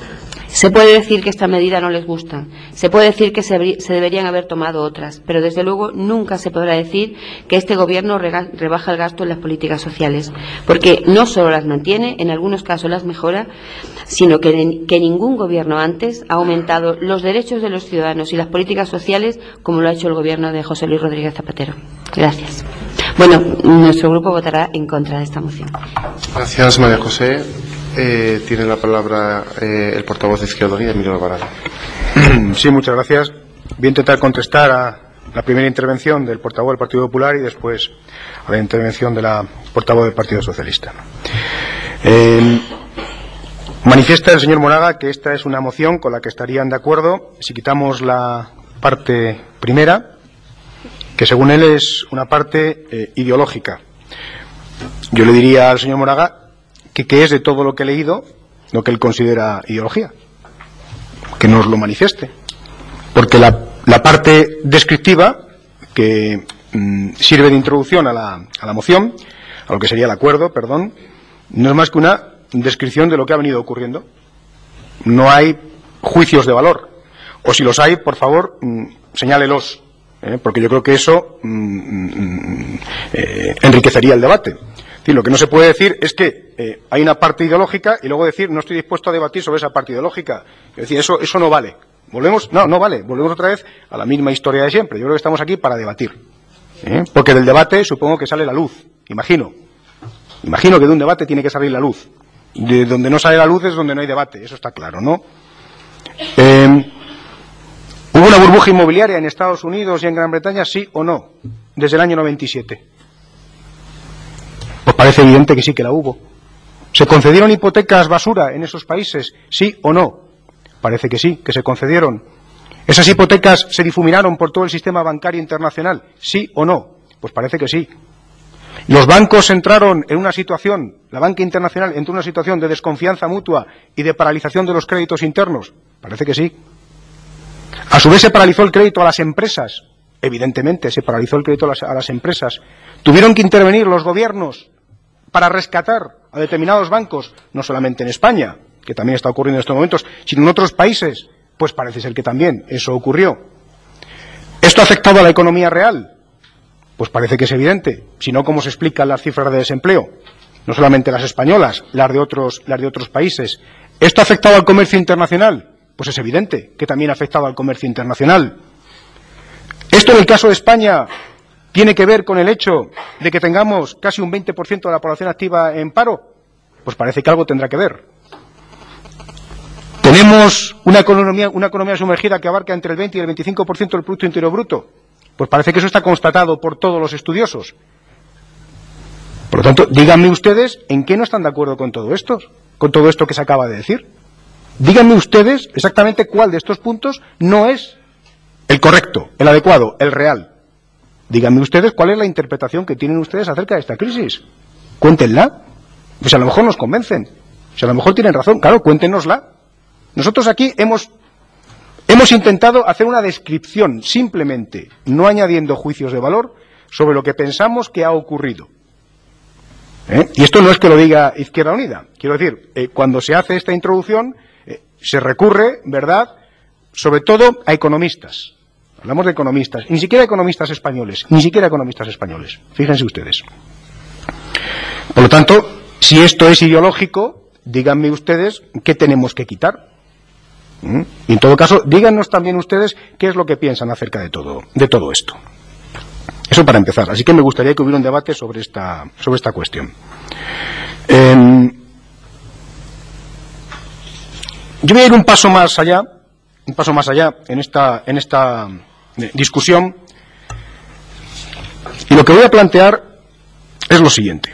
S5: Se puede decir que esta medida no les gusta, se puede decir que se, se deberían haber tomado otras, pero desde luego nunca se podrá decir que este Gobierno rega, rebaja el gasto en las políticas sociales, porque no solo las mantiene, en algunos casos las mejora, sino que, que ningún Gobierno antes ha aumentado los derechos de los ciudadanos y las políticas sociales como lo ha hecho el Gobierno de José Luis Rodríguez Zapatero. Gracias. Bueno, nuestro grupo votará en contra de esta moción.
S2: Gracias, María José. Eh, tiene la palabra eh, el portavoz de Izquierda Unida, Emilio Alvarado.
S3: Sí, muchas gracias. Voy a intentar contestar a la primera intervención del portavoz del Partido Popular y después a la intervención de la portavoz del Partido Socialista. Eh, manifiesta el señor Monaga que esta es una moción con la que estarían de acuerdo si quitamos la parte primera, que según él es una parte eh, ideológica. Yo le diría al señor Monaga que, que es de todo lo que he leído lo que él considera ideología, que nos lo manifieste, porque la, la parte descriptiva que mm, sirve de introducción a la, a la moción, a lo que sería el acuerdo, perdón, no es más que una descripción de lo que ha venido ocurriendo. No hay juicios de valor, o si los hay, por favor, mm, señálelos, ¿eh? porque yo creo que eso mm, mm, eh, enriquecería el debate. Sí, lo que no se puede decir es que eh, hay una parte ideológica y luego decir no estoy dispuesto a debatir sobre esa parte ideológica. Es decir, eso, eso no vale. Volvemos, no, no vale. Volvemos otra vez a la misma historia de siempre. Yo creo que estamos aquí para debatir. ¿eh? Porque del debate supongo que sale la luz. Imagino. Imagino que de un debate tiene que salir la luz. De donde no sale la luz es donde no hay debate. Eso está claro, ¿no? Eh, ¿Hubo una burbuja inmobiliaria en Estados Unidos y en Gran Bretaña, sí o no? Desde el año noventa y siete. Pues parece evidente que sí que la hubo. ¿Se concedieron hipotecas basura en esos países? ¿Sí o no? Parece que sí, que se concedieron. ¿Esas hipotecas se difuminaron por todo el sistema bancario internacional? ¿Sí o no? Pues parece que sí. ¿Los bancos entraron en una situación, la banca internacional entró en una situación de desconfianza mutua y de paralización de los créditos internos? Parece que sí. ¿A su vez se paralizó el crédito a las empresas? Evidentemente, se paralizó el crédito a las, a las empresas. ¿Tuvieron que intervenir los gobiernos para rescatar a determinados bancos, no solamente en España, que también está ocurriendo en estos momentos, sino en otros países? Pues parece ser que también eso ocurrió. ¿Esto ha afectado a la economía real? Pues parece que es evidente, si no, ¿cómo se explican las cifras de desempleo? No solamente las españolas, las de otros, las de otros países. ¿Esto ha afectado al comercio internacional? Pues es evidente que también ha afectado al comercio internacional. ¿Esto en el caso de España tiene que ver con el hecho de que tengamos casi un veinte por ciento de la población activa en paro? Pues parece que algo tendrá que ver. ¿Tenemos una economía, una economía sumergida que abarca entre el veinte y el veinticinco por ciento del Producto Interior Bruto? Pues parece que eso está constatado por todos los estudiosos. Por lo tanto, díganme ustedes en qué no están de acuerdo con todo esto, con todo esto que se acaba de decir. Díganme ustedes exactamente cuál de estos puntos no es el correcto, el adecuado, el real. Díganme ustedes cuál es la interpretación que tienen ustedes acerca de esta crisis. Cuéntenla. Pues a lo mejor nos convencen. Si a lo mejor tienen razón, claro, cuéntenosla. Nosotros aquí hemos, hemos intentado hacer una descripción, simplemente, no añadiendo juicios de valor, sobre lo que pensamos que ha ocurrido. ¿Eh? Y esto no es que lo diga Izquierda Unida. Quiero decir, eh, cuando se hace esta introducción, eh, se recurre, ¿verdad?, sobre todo a economistas. Hablamos de economistas, ni siquiera economistas españoles, ni siquiera economistas españoles. Fíjense ustedes. Por lo tanto, si esto es ideológico, díganme ustedes qué tenemos que quitar. ¿Mm? Y en todo caso, díganos también ustedes qué es lo que piensan acerca de todo, de todo esto. Eso para empezar. Así que me gustaría que hubiera un debate sobre esta, sobre esta cuestión. Eh, yo voy a ir un paso más allá, un paso más allá en esta, en esta discusión, y lo que voy a plantear es lo siguiente.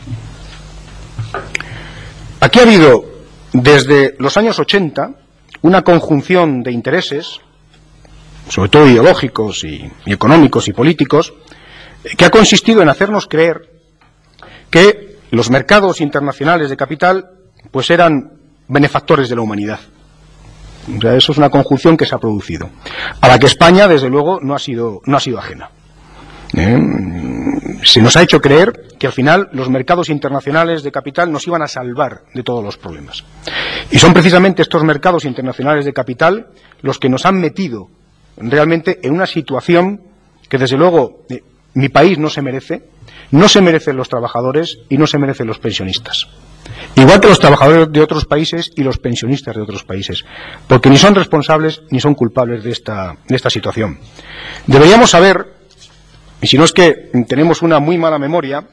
S3: Aquí ha habido, desde los años ochenta, una conjunción de intereses, sobre todo ideológicos y, y económicos y políticos, que ha consistido en hacernos creer que los mercados internacionales de capital pues eran benefactores de la humanidad. O sea, eso es una conjunción que se ha producido, a la que España, desde luego, no ha sido, no ha sido ajena. ¿Eh? Se nos ha hecho creer que al final los mercados internacionales de capital nos iban a salvar de todos los problemas. Y son precisamente estos mercados internacionales de capital los que nos han metido realmente en una situación que, desde luego, eh, mi país no se merece, no se merecen los trabajadores y no se merecen los pensionistas. Igual que los trabajadores de otros países y los pensionistas de otros países, porque ni son responsables ni son culpables de esta, de esta situación. Deberíamos saber, y si no es que tenemos una muy mala memoria,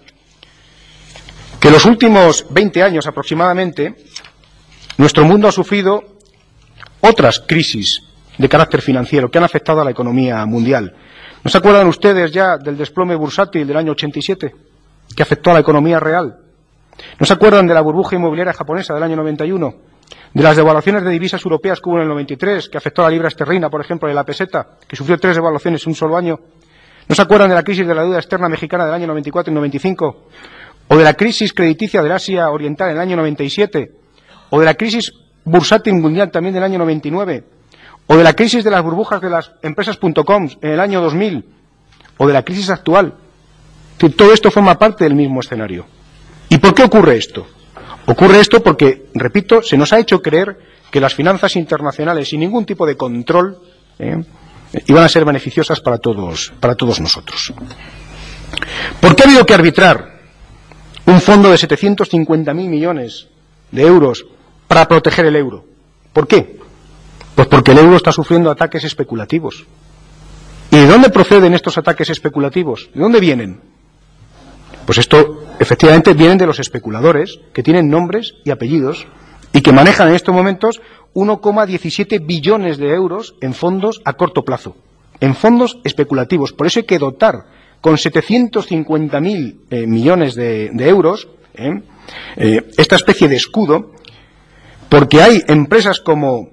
S3: que los últimos veinte años aproximadamente, nuestro mundo ha sufrido otras crisis de carácter financiero que han afectado a la economía mundial. ¿No se acuerdan ustedes ya del desplome bursátil del año ochenta y siete, que afectó a la economía real? ¿No se acuerdan de la burbuja inmobiliaria japonesa del año noventa y uno? De las devaluaciones de divisas europeas que hubo en el noventa y tres, que afectó a la libra esterlina, por ejemplo, y la peseta, que sufrió tres devaluaciones en un solo año? ¿No se acuerdan de la crisis de la deuda externa mexicana del año noventa y cuatro y noventa y cinco? ¿O de la crisis crediticia del Asia Oriental en el año noventa y siete? ¿O de la crisis bursátil mundial también del año noventa y nueve? ¿O de la crisis de las burbujas de las empresas punto com en el año dos mil? ¿O de la crisis actual? Que todo esto forma parte del mismo escenario. ¿Y por qué ocurre esto? Ocurre esto porque, repito, se nos ha hecho creer que las finanzas internacionales, sin ningún tipo de control, ¿eh?, iban a ser beneficiosas para todos, para todos nosotros. ¿Por qué ha habido que arbitrar un fondo de setecientos cincuenta mil millones de euros para proteger el euro? ¿Por qué? Pues porque el euro está sufriendo ataques especulativos. ¿Y de dónde proceden estos ataques especulativos? ¿De dónde vienen? Pues esto, efectivamente, vienen de los especuladores, que tienen nombres y apellidos, y que manejan en estos momentos uno coma diecisiete billones de euros en fondos a corto plazo, en fondos especulativos. Por eso hay que dotar con setecientos cincuenta mil eh, millones de, de euros eh, eh, esta especie de escudo, porque hay empresas como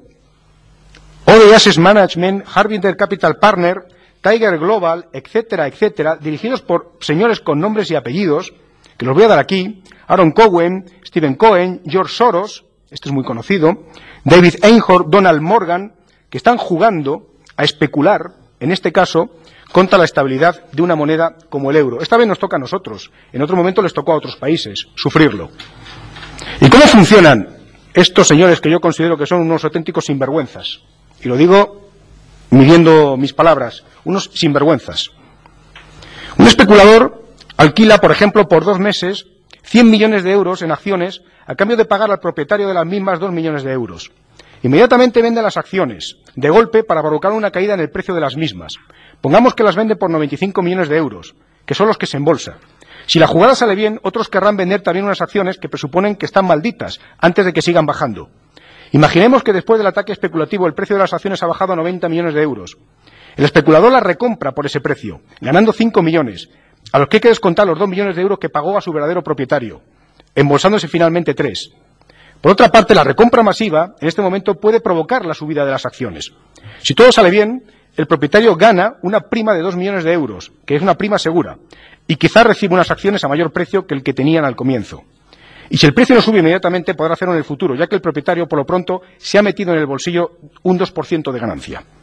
S3: O D Asset Management, Harbinger Capital Partner, Tiger Global, etcétera, etcétera, dirigidos por señores con nombres y apellidos, que los voy a dar aquí: Aaron Cohen, Stephen Cohen, George Soros, este es muy conocido, David Einhorn, Donald Morgan, que están jugando a especular, en este caso, contra la estabilidad de una moneda como el euro. Esta vez nos toca a nosotros, en otro momento les tocó a otros países sufrirlo. ¿Y cómo funcionan estos señores que yo considero que son unos auténticos sinvergüenzas? Y lo digo midiendo mis palabras, unos sinvergüenzas. Un especulador alquila, por ejemplo, por dos meses, cien millones de euros en acciones a cambio de pagar al propietario de las mismas dos millones de euros. Inmediatamente vende las acciones, de golpe, para provocar una caída en el precio de las mismas. Pongamos que las vende por noventa y cinco millones de euros, que son los que se embolsa. Si la jugada sale bien, otros querrán vender también unas acciones que presuponen que están malditas, antes de que sigan bajando. Imaginemos que después del ataque especulativo el precio de las acciones ha bajado a noventa millones de euros. El especulador las recompra por ese precio, ganando cinco millones, a los que hay que descontar los dos millones de euros que pagó a su verdadero propietario, embolsándose finalmente tres. Por otra parte, la recompra masiva, en este momento, puede provocar la subida de las acciones. Si todo sale bien, el propietario gana una prima de dos millones de euros, que es una prima segura, y quizás recibe unas acciones a mayor precio que el que tenían al comienzo. Y si el precio no sube inmediatamente, podrá hacerlo en el futuro, ya que el propietario, por lo pronto, se ha metido en el bolsillo un dos por ciento de ganancia.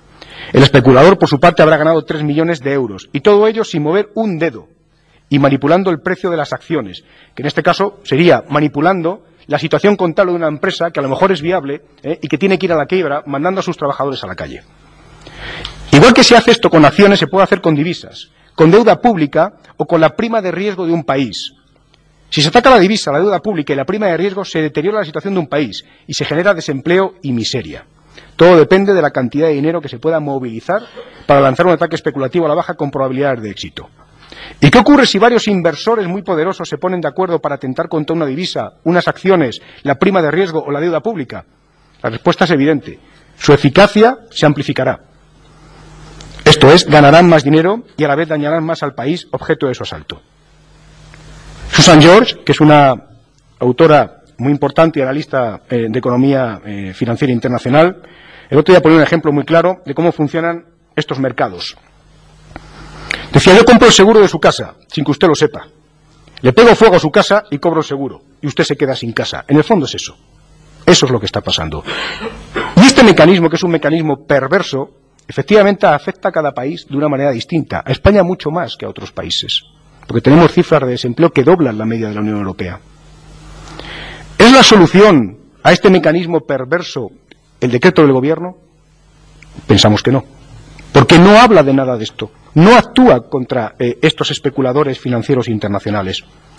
S3: El especulador, por su parte, habrá ganado tres millones de euros, y todo ello sin mover un dedo y manipulando el precio de las acciones, que en este caso sería manipulando la situación contable de una empresa que a lo mejor es viable ¿eh? y que tiene que ir a la quiebra, mandando a sus trabajadores a la calle. Igual que se hace esto con acciones, se puede hacer con divisas, con deuda pública o con la prima de riesgo de un país. Si se ataca la divisa, la deuda pública y la prima de riesgo, se deteriora la situación de un país y se genera desempleo y miseria. Todo depende de la cantidad de dinero que se pueda movilizar para lanzar un ataque especulativo a la baja con probabilidades de éxito. ¿Y qué ocurre si varios inversores muy poderosos se ponen de acuerdo para atentar contra una divisa, unas acciones, la prima de riesgo o la deuda pública? La respuesta es evidente. Su eficacia se amplificará. Esto es, ganarán más dinero y a la vez dañarán más al país objeto de su asalto. Susan George, que es una autora muy importante y analista eh, de economía eh, financiera internacional, el otro día ponía un ejemplo muy claro de cómo funcionan estos mercados. Decía, yo compro el seguro de su casa, sin que usted lo sepa. Le pego fuego a su casa y cobro el seguro, y usted se queda sin casa. En el fondo es eso. Eso es lo que está pasando. Y este mecanismo, que es un mecanismo perverso, efectivamente afecta a cada país de una manera distinta. A España mucho más que a otros países, porque tenemos cifras de desempleo que doblan la media de la Unión Europea. ¿Es la solución a este mecanismo perverso el decreto del Gobierno? Pensamos que no, porque no habla de nada de esto, no actúa contra eh, estos especuladores financieros internacionales.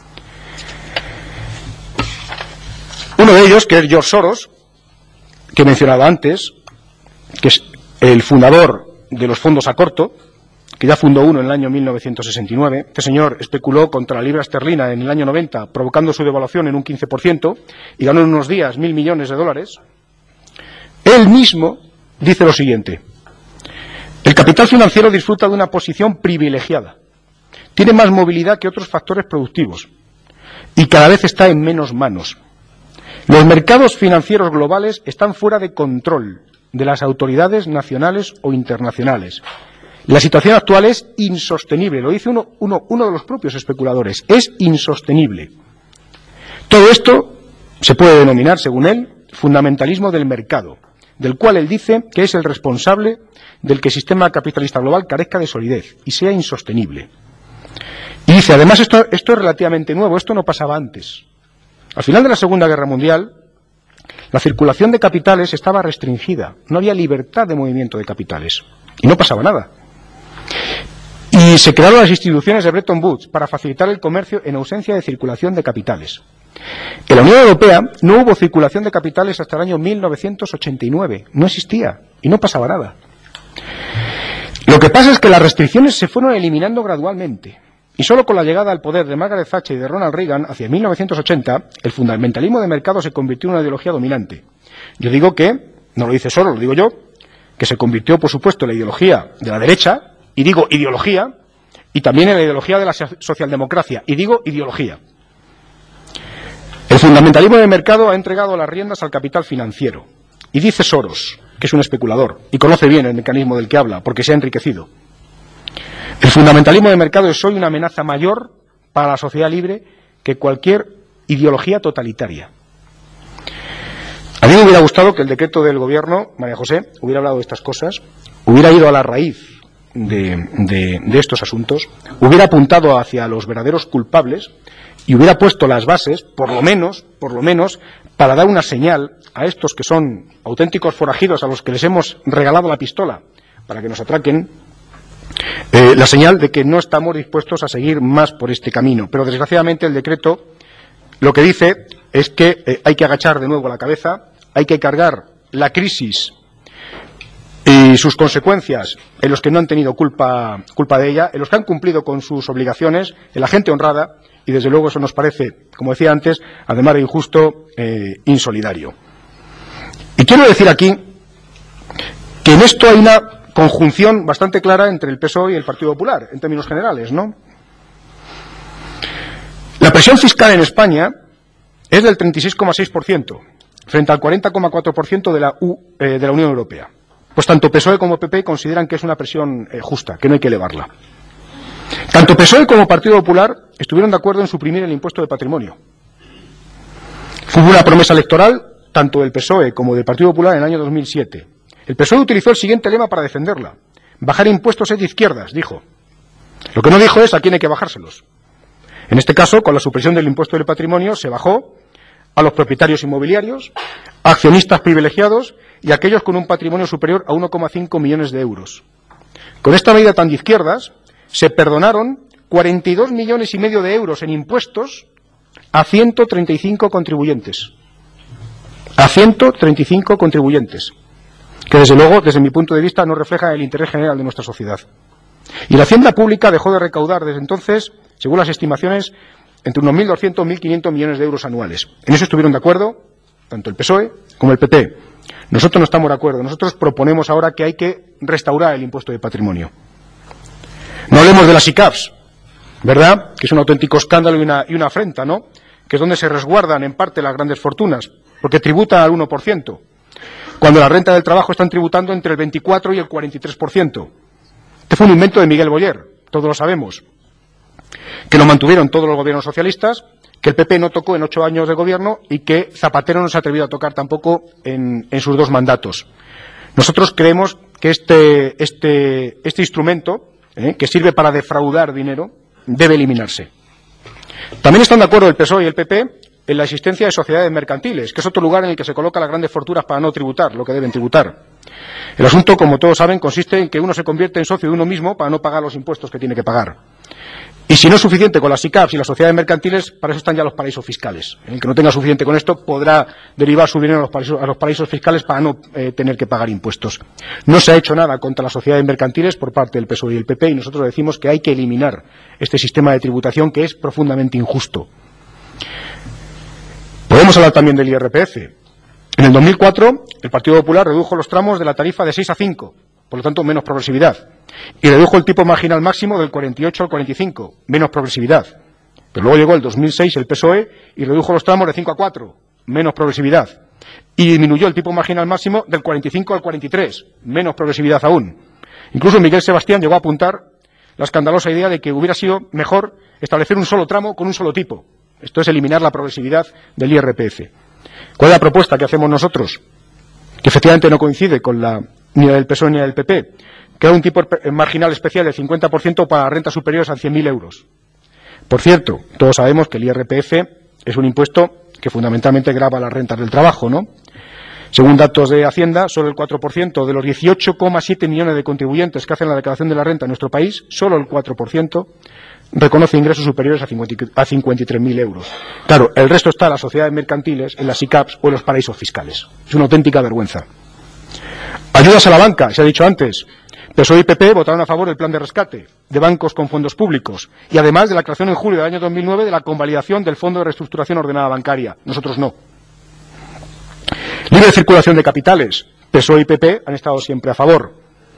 S3: Uno de ellos, que es George Soros, que he mencionado antes, que es el fundador de los fondos a corto, que ya fundó uno en el año mil novecientos sesenta y nueve. Este señor especuló contra la libra esterlina en el año noventa, provocando su devaluación en un quince por ciento, y ganó en unos días mil millones de dólares. Él mismo dice lo siguiente: el capital financiero disfruta de una posición privilegiada, tiene más movilidad que otros factores productivos, y cada vez está en menos manos. Los mercados financieros globales están fuera de control de las autoridades nacionales o internacionales. La situación actual es insostenible, lo dice uno, uno, uno de los propios especuladores, es insostenible. Todo esto se puede denominar, según él, fundamentalismo del mercado, del cual él dice que es el responsable del que el sistema capitalista global carezca de solidez y sea insostenible. Y dice, además, esto, esto es relativamente nuevo, esto no pasaba antes. Al final de la Segunda Guerra Mundial, la circulación de capitales estaba restringida, no había libertad de movimiento de capitales, y no pasaba nada. Y se crearon las instituciones de Bretton Woods para facilitar el comercio en ausencia de circulación de capitales. En la Unión Europea no hubo circulación de capitales hasta el año mil novecientos ochenta y nueve, no existía, y no pasaba nada. Lo que pasa es que las restricciones se fueron eliminando gradualmente. Y solo con la llegada al poder de Margaret Thatcher y de Ronald Reagan, hacia mil novecientos ochenta, el fundamentalismo de mercado se convirtió en una ideología dominante. Yo digo que, no lo dice solo, lo digo yo, que se convirtió, por supuesto, en la ideología de la derecha, y digo ideología, y también en la ideología de la socialdemocracia, y digo ideología. El fundamentalismo de mercado ha entregado las riendas al capital financiero. Y dice Soros, que es un especulador, y conoce bien el mecanismo del que habla, porque se ha enriquecido. El fundamentalismo de mercado es hoy una amenaza mayor para la sociedad libre que cualquier ideología totalitaria. A mí me hubiera gustado que el decreto del Gobierno, María José, hubiera hablado de estas cosas, hubiera ido a la raíz de, de, de estos asuntos, hubiera apuntado hacia los verdaderos culpables y hubiera puesto las bases, por lo menos, por lo menos, para dar una señal a estos que son auténticos forajidos a los que les hemos regalado la pistola para que nos atraquen, eh, la señal de que no estamos dispuestos a seguir más por este camino. Pero desgraciadamente el decreto lo que dice es que eh, hay que agachar de nuevo la cabeza, hay que cargar la crisis y sus consecuencias en los que no han tenido culpa, culpa de ella, en los que han cumplido con sus obligaciones, en la gente honrada, y desde luego eso nos parece, como decía antes, además de injusto, eh, insolidario. Y quiero decir aquí que en esto hay una conjunción bastante clara entre el P S O E y el Partido Popular, en términos generales, ¿no? La presión fiscal en España es del treinta y seis coma seis por ciento, frente al cuarenta coma cuatro por ciento de la, U, eh, de la Unión Europea. Pues tanto P S O E como P P consideran que es una presión eh, justa, que no hay que elevarla. Tanto P S O E como Partido Popular estuvieron de acuerdo en suprimir el impuesto de patrimonio. Fue una promesa electoral tanto del P S O E como del Partido Popular en el año dos mil siete. El P S O E utilizó el siguiente lema para defenderla. Bajar impuestos es de izquierdas, dijo. Lo que no dijo es a quién hay que bajárselos. En este caso, con la supresión del impuesto del patrimonio, se bajó a los propietarios inmobiliarios, a accionistas privilegiados y a aquellos con un patrimonio superior a uno coma cinco millones de euros. Con esta medida tan de izquierdas, se perdonaron cuarenta y dos millones y medio de euros en impuestos a ciento treinta y cinco contribuyentes. A ciento treinta y cinco contribuyentes. Que desde luego, desde mi punto de vista, no refleja el interés general de nuestra sociedad. Y la hacienda pública dejó de recaudar desde entonces, según las estimaciones, entre unos mil doscientos y mil quinientos millones de euros anuales. En eso estuvieron de acuerdo tanto el P S O E como el P P. Nosotros no estamos de acuerdo. Nosotros proponemos ahora que hay que restaurar el impuesto de patrimonio. No hablemos de las I C A Ps, ¿verdad? Que es un auténtico escándalo y una, y una afrenta, ¿no? Que es donde se resguardan en parte las grandes fortunas, porque tributan al uno por ciento, cuando la renta del trabajo están tributando entre el veinticuatro y el cuarenta y tres por ciento. Este fue un invento de Miguel Boyer, todos lo sabemos, que lo mantuvieron todos los gobiernos socialistas, que el P P no tocó en ocho años de gobierno y que Zapatero no se ha atrevido a tocar tampoco en, en sus dos mandatos. Nosotros creemos que este, este, este instrumento, eh, que sirve para defraudar dinero, debe eliminarse. También están de acuerdo el P S O E y el P P en la existencia de sociedades mercantiles, que es otro lugar en el que se colocan las grandes fortunas para no tributar lo que deben tributar. El asunto, como todos saben, consiste en que uno se convierte en socio de uno mismo para no pagar los impuestos que tiene que pagar. Y si no es suficiente con las I C A Ps y las sociedades mercantiles, para eso están ya los paraísos fiscales. El que no tenga suficiente con esto podrá derivar su dinero a los paraísos, a los paraísos fiscales para no eh, tener que pagar impuestos. No se ha hecho nada contra las sociedades mercantiles por parte del P S O E y el P P y nosotros decimos que hay que eliminar este sistema de tributación que es profundamente injusto. Podemos hablar también del I R P F. En el dos mil cuatro, el Partido Popular redujo los tramos de la tarifa de seis a cinco, por lo tanto, menos progresividad. Y redujo el tipo marginal máximo del cuarenta y ocho al cuarenta y cinco, menos progresividad. Pero luego llegó el dos mil seis el P S O E y redujo los tramos de cinco a cuatro, menos progresividad. Y disminuyó el tipo marginal máximo del cuarenta y cinco al cuarenta y tres, menos progresividad aún. Incluso Miguel Sebastián llegó a apuntar la escandalosa idea de que hubiera sido mejor establecer un solo tramo con un solo tipo. Esto es eliminar la progresividad del I R P F. ¿Cuál es la propuesta que hacemos nosotros? Que efectivamente no coincide con la ni la del P S O E ni la del P P. Crear un tipo marginal especial del cincuenta por ciento para rentas superiores a cien mil euros. Por cierto, todos sabemos que el I R P F es un impuesto que fundamentalmente grava las rentas del trabajo, ¿no? Según datos de Hacienda, solo el cuatro por ciento de los dieciocho coma siete millones de contribuyentes que hacen la declaración de la renta en nuestro país, solo el cuatro por ciento reconoce ingresos superiores a cincuenta y tres mil euros. Claro, el resto está en las sociedades mercantiles, en las I C A Ps o en los paraísos fiscales. Es una auténtica vergüenza. Ayudas a la banca, se ha dicho antes. P S O E y P P votaron a favor del plan de rescate de bancos con fondos públicos y además de la creación en julio del año dos mil nueve de la convalidación del Fondo de Reestructuración Ordenada Bancaria. Nosotros no. Libre circulación de capitales. P S O E y P P han estado siempre a favor.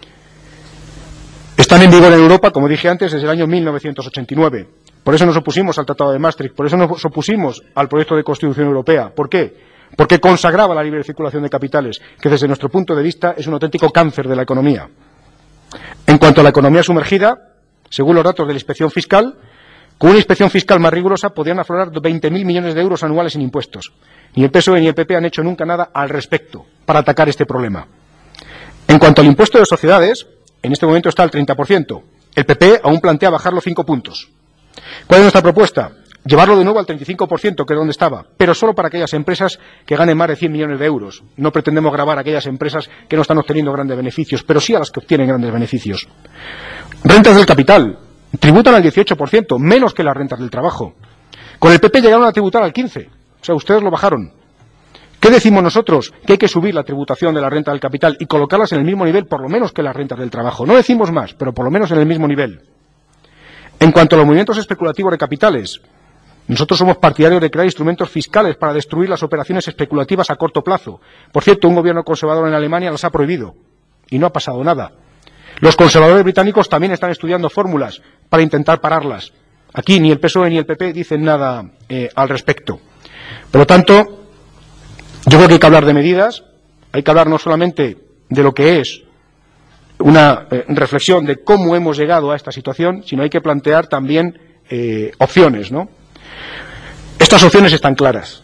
S3: Están en vigor en Europa, como dije antes, desde el año mil novecientos ochenta y nueve. Por eso nos opusimos al Tratado de Maastricht, por eso nos opusimos al proyecto de Constitución Europea. ¿Por qué? Porque consagraba la libre circulación de capitales, que desde nuestro punto de vista es un auténtico cáncer de la economía. En cuanto a la economía sumergida, según los datos de la Inspección Fiscal, con una inspección fiscal más rigurosa podrían aflorar veinte mil millones de euros anuales en impuestos. Ni el P S O E ni el P P han hecho nunca nada al respecto para atacar este problema. En cuanto al impuesto de sociedades, en este momento está al treinta por ciento. El P P aún plantea bajarlo cinco puntos. ¿Cuál es nuestra propuesta? Llevarlo de nuevo al treinta y cinco por ciento, que es donde estaba, pero solo para aquellas empresas que ganen más de cien millones de euros. No pretendemos gravar a aquellas empresas que no están obteniendo grandes beneficios, pero sí a las que obtienen grandes beneficios. Rentas del capital. Tributan al dieciocho por ciento, menos que las rentas del trabajo. Con el P P llegaron a tributar al quince por ciento. O sea, ustedes lo bajaron. ¿Qué decimos nosotros? Que hay que subir la tributación de la renta del capital y colocarlas en el mismo nivel, por lo menos que las rentas del trabajo. No decimos más, pero por lo menos en el mismo nivel. En cuanto a los movimientos especulativos de capitales, nosotros somos partidarios de crear instrumentos fiscales para destruir las operaciones especulativas a corto plazo. Por cierto, un gobierno conservador en Alemania las ha prohibido y no ha pasado nada. Los conservadores británicos también están estudiando fórmulas para intentar pararlas. Aquí ni el P S O E ni el P P dicen nada eh, al respecto. Por lo tanto, yo creo que hay que hablar de medidas, hay que hablar no solamente de lo que es una eh, reflexión de cómo hemos llegado a esta situación, sino hay que plantear también eh, opciones, ¿no? Estas opciones están claras.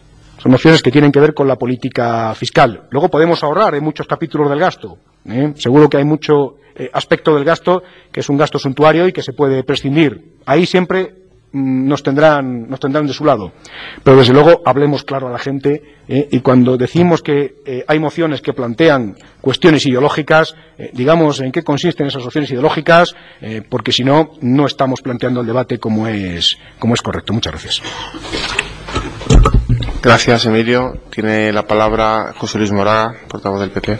S3: Son mociones que tienen que ver con la política fiscal. Luego podemos ahorrar en muchos capítulos del gasto. ¿eh? Seguro que hay mucho eh, aspecto del gasto que es un gasto suntuario y que se puede prescindir. Ahí siempre nos tendrán, nos tendrán de su lado. Pero desde luego hablemos claro a la gente eh, y cuando decimos que eh, hay mociones que plantean cuestiones ideológicas, eh, digamos en qué consisten esas opciones ideológicas, eh, porque si no, no estamos planteando el debate como es, como es correcto. Muchas gracias.
S2: Gracias, Emilio. Tiene la palabra José Luis Moraga, portavoz del P P.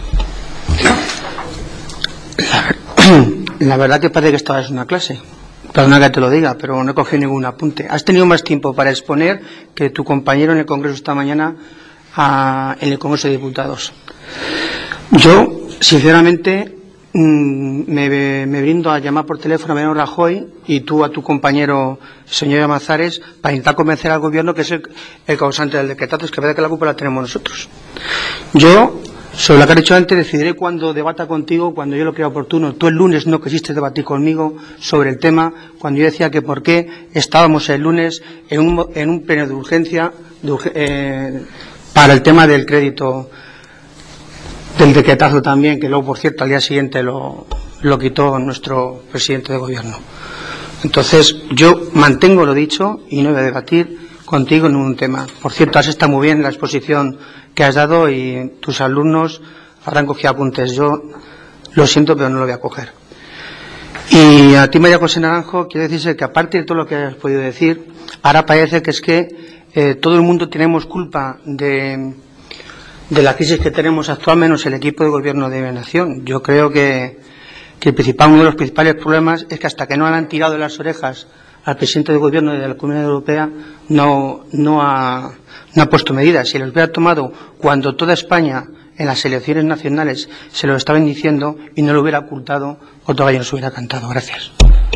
S4: La, la verdad que parece que esta es una clase. Perdona que te lo diga, pero no he cogido ningún apunte. Has tenido más tiempo para exponer que tu compañero en el Congreso esta mañana a, en el Congreso de Diputados. Yo, sinceramente, mmm, me, me brindo a llamar por teléfono a Mariano Rajoy y tú a tu compañero, señor Llamazares, para intentar convencer al Gobierno que es el, el causante del decretazo. Es que verdad que la culpa la tenemos nosotros. Yo, sobre lo que has dicho antes, decidiré cuándo debata contigo, cuando yo lo crea oportuno. Tú el lunes no quisiste debatir conmigo sobre el tema, cuando yo decía que por qué estábamos el lunes en un, en un pleno de urgencia de urge, eh, para el tema del crédito, del decretazo también, que luego, por cierto, al día siguiente lo, lo quitó nuestro presidente de gobierno. Entonces, yo mantengo lo dicho y no voy a debatir contigo en un tema. Por cierto, has estado muy bien en la exposición que has dado y tus alumnos habrán cogido apuntes. Yo lo siento, pero no lo voy a coger. Y a ti, María José Naranjo, quiero decirse que aparte de todo lo que has podido decir, ahora parece que es que eh, todo el mundo tenemos culpa de, de la crisis que tenemos actual, menos el equipo de gobierno de la Nación. Yo creo que, que el principal, uno de los principales problemas es que hasta que no han tirado de las orejas al presidente del gobierno de la Comunidad Europea no, no, ha, no ha puesto medidas. Si los hubiera tomado cuando toda España en las elecciones nacionales se lo estaban diciendo y no lo hubiera ocultado, otro gallo nos hubiera cantado. Gracias.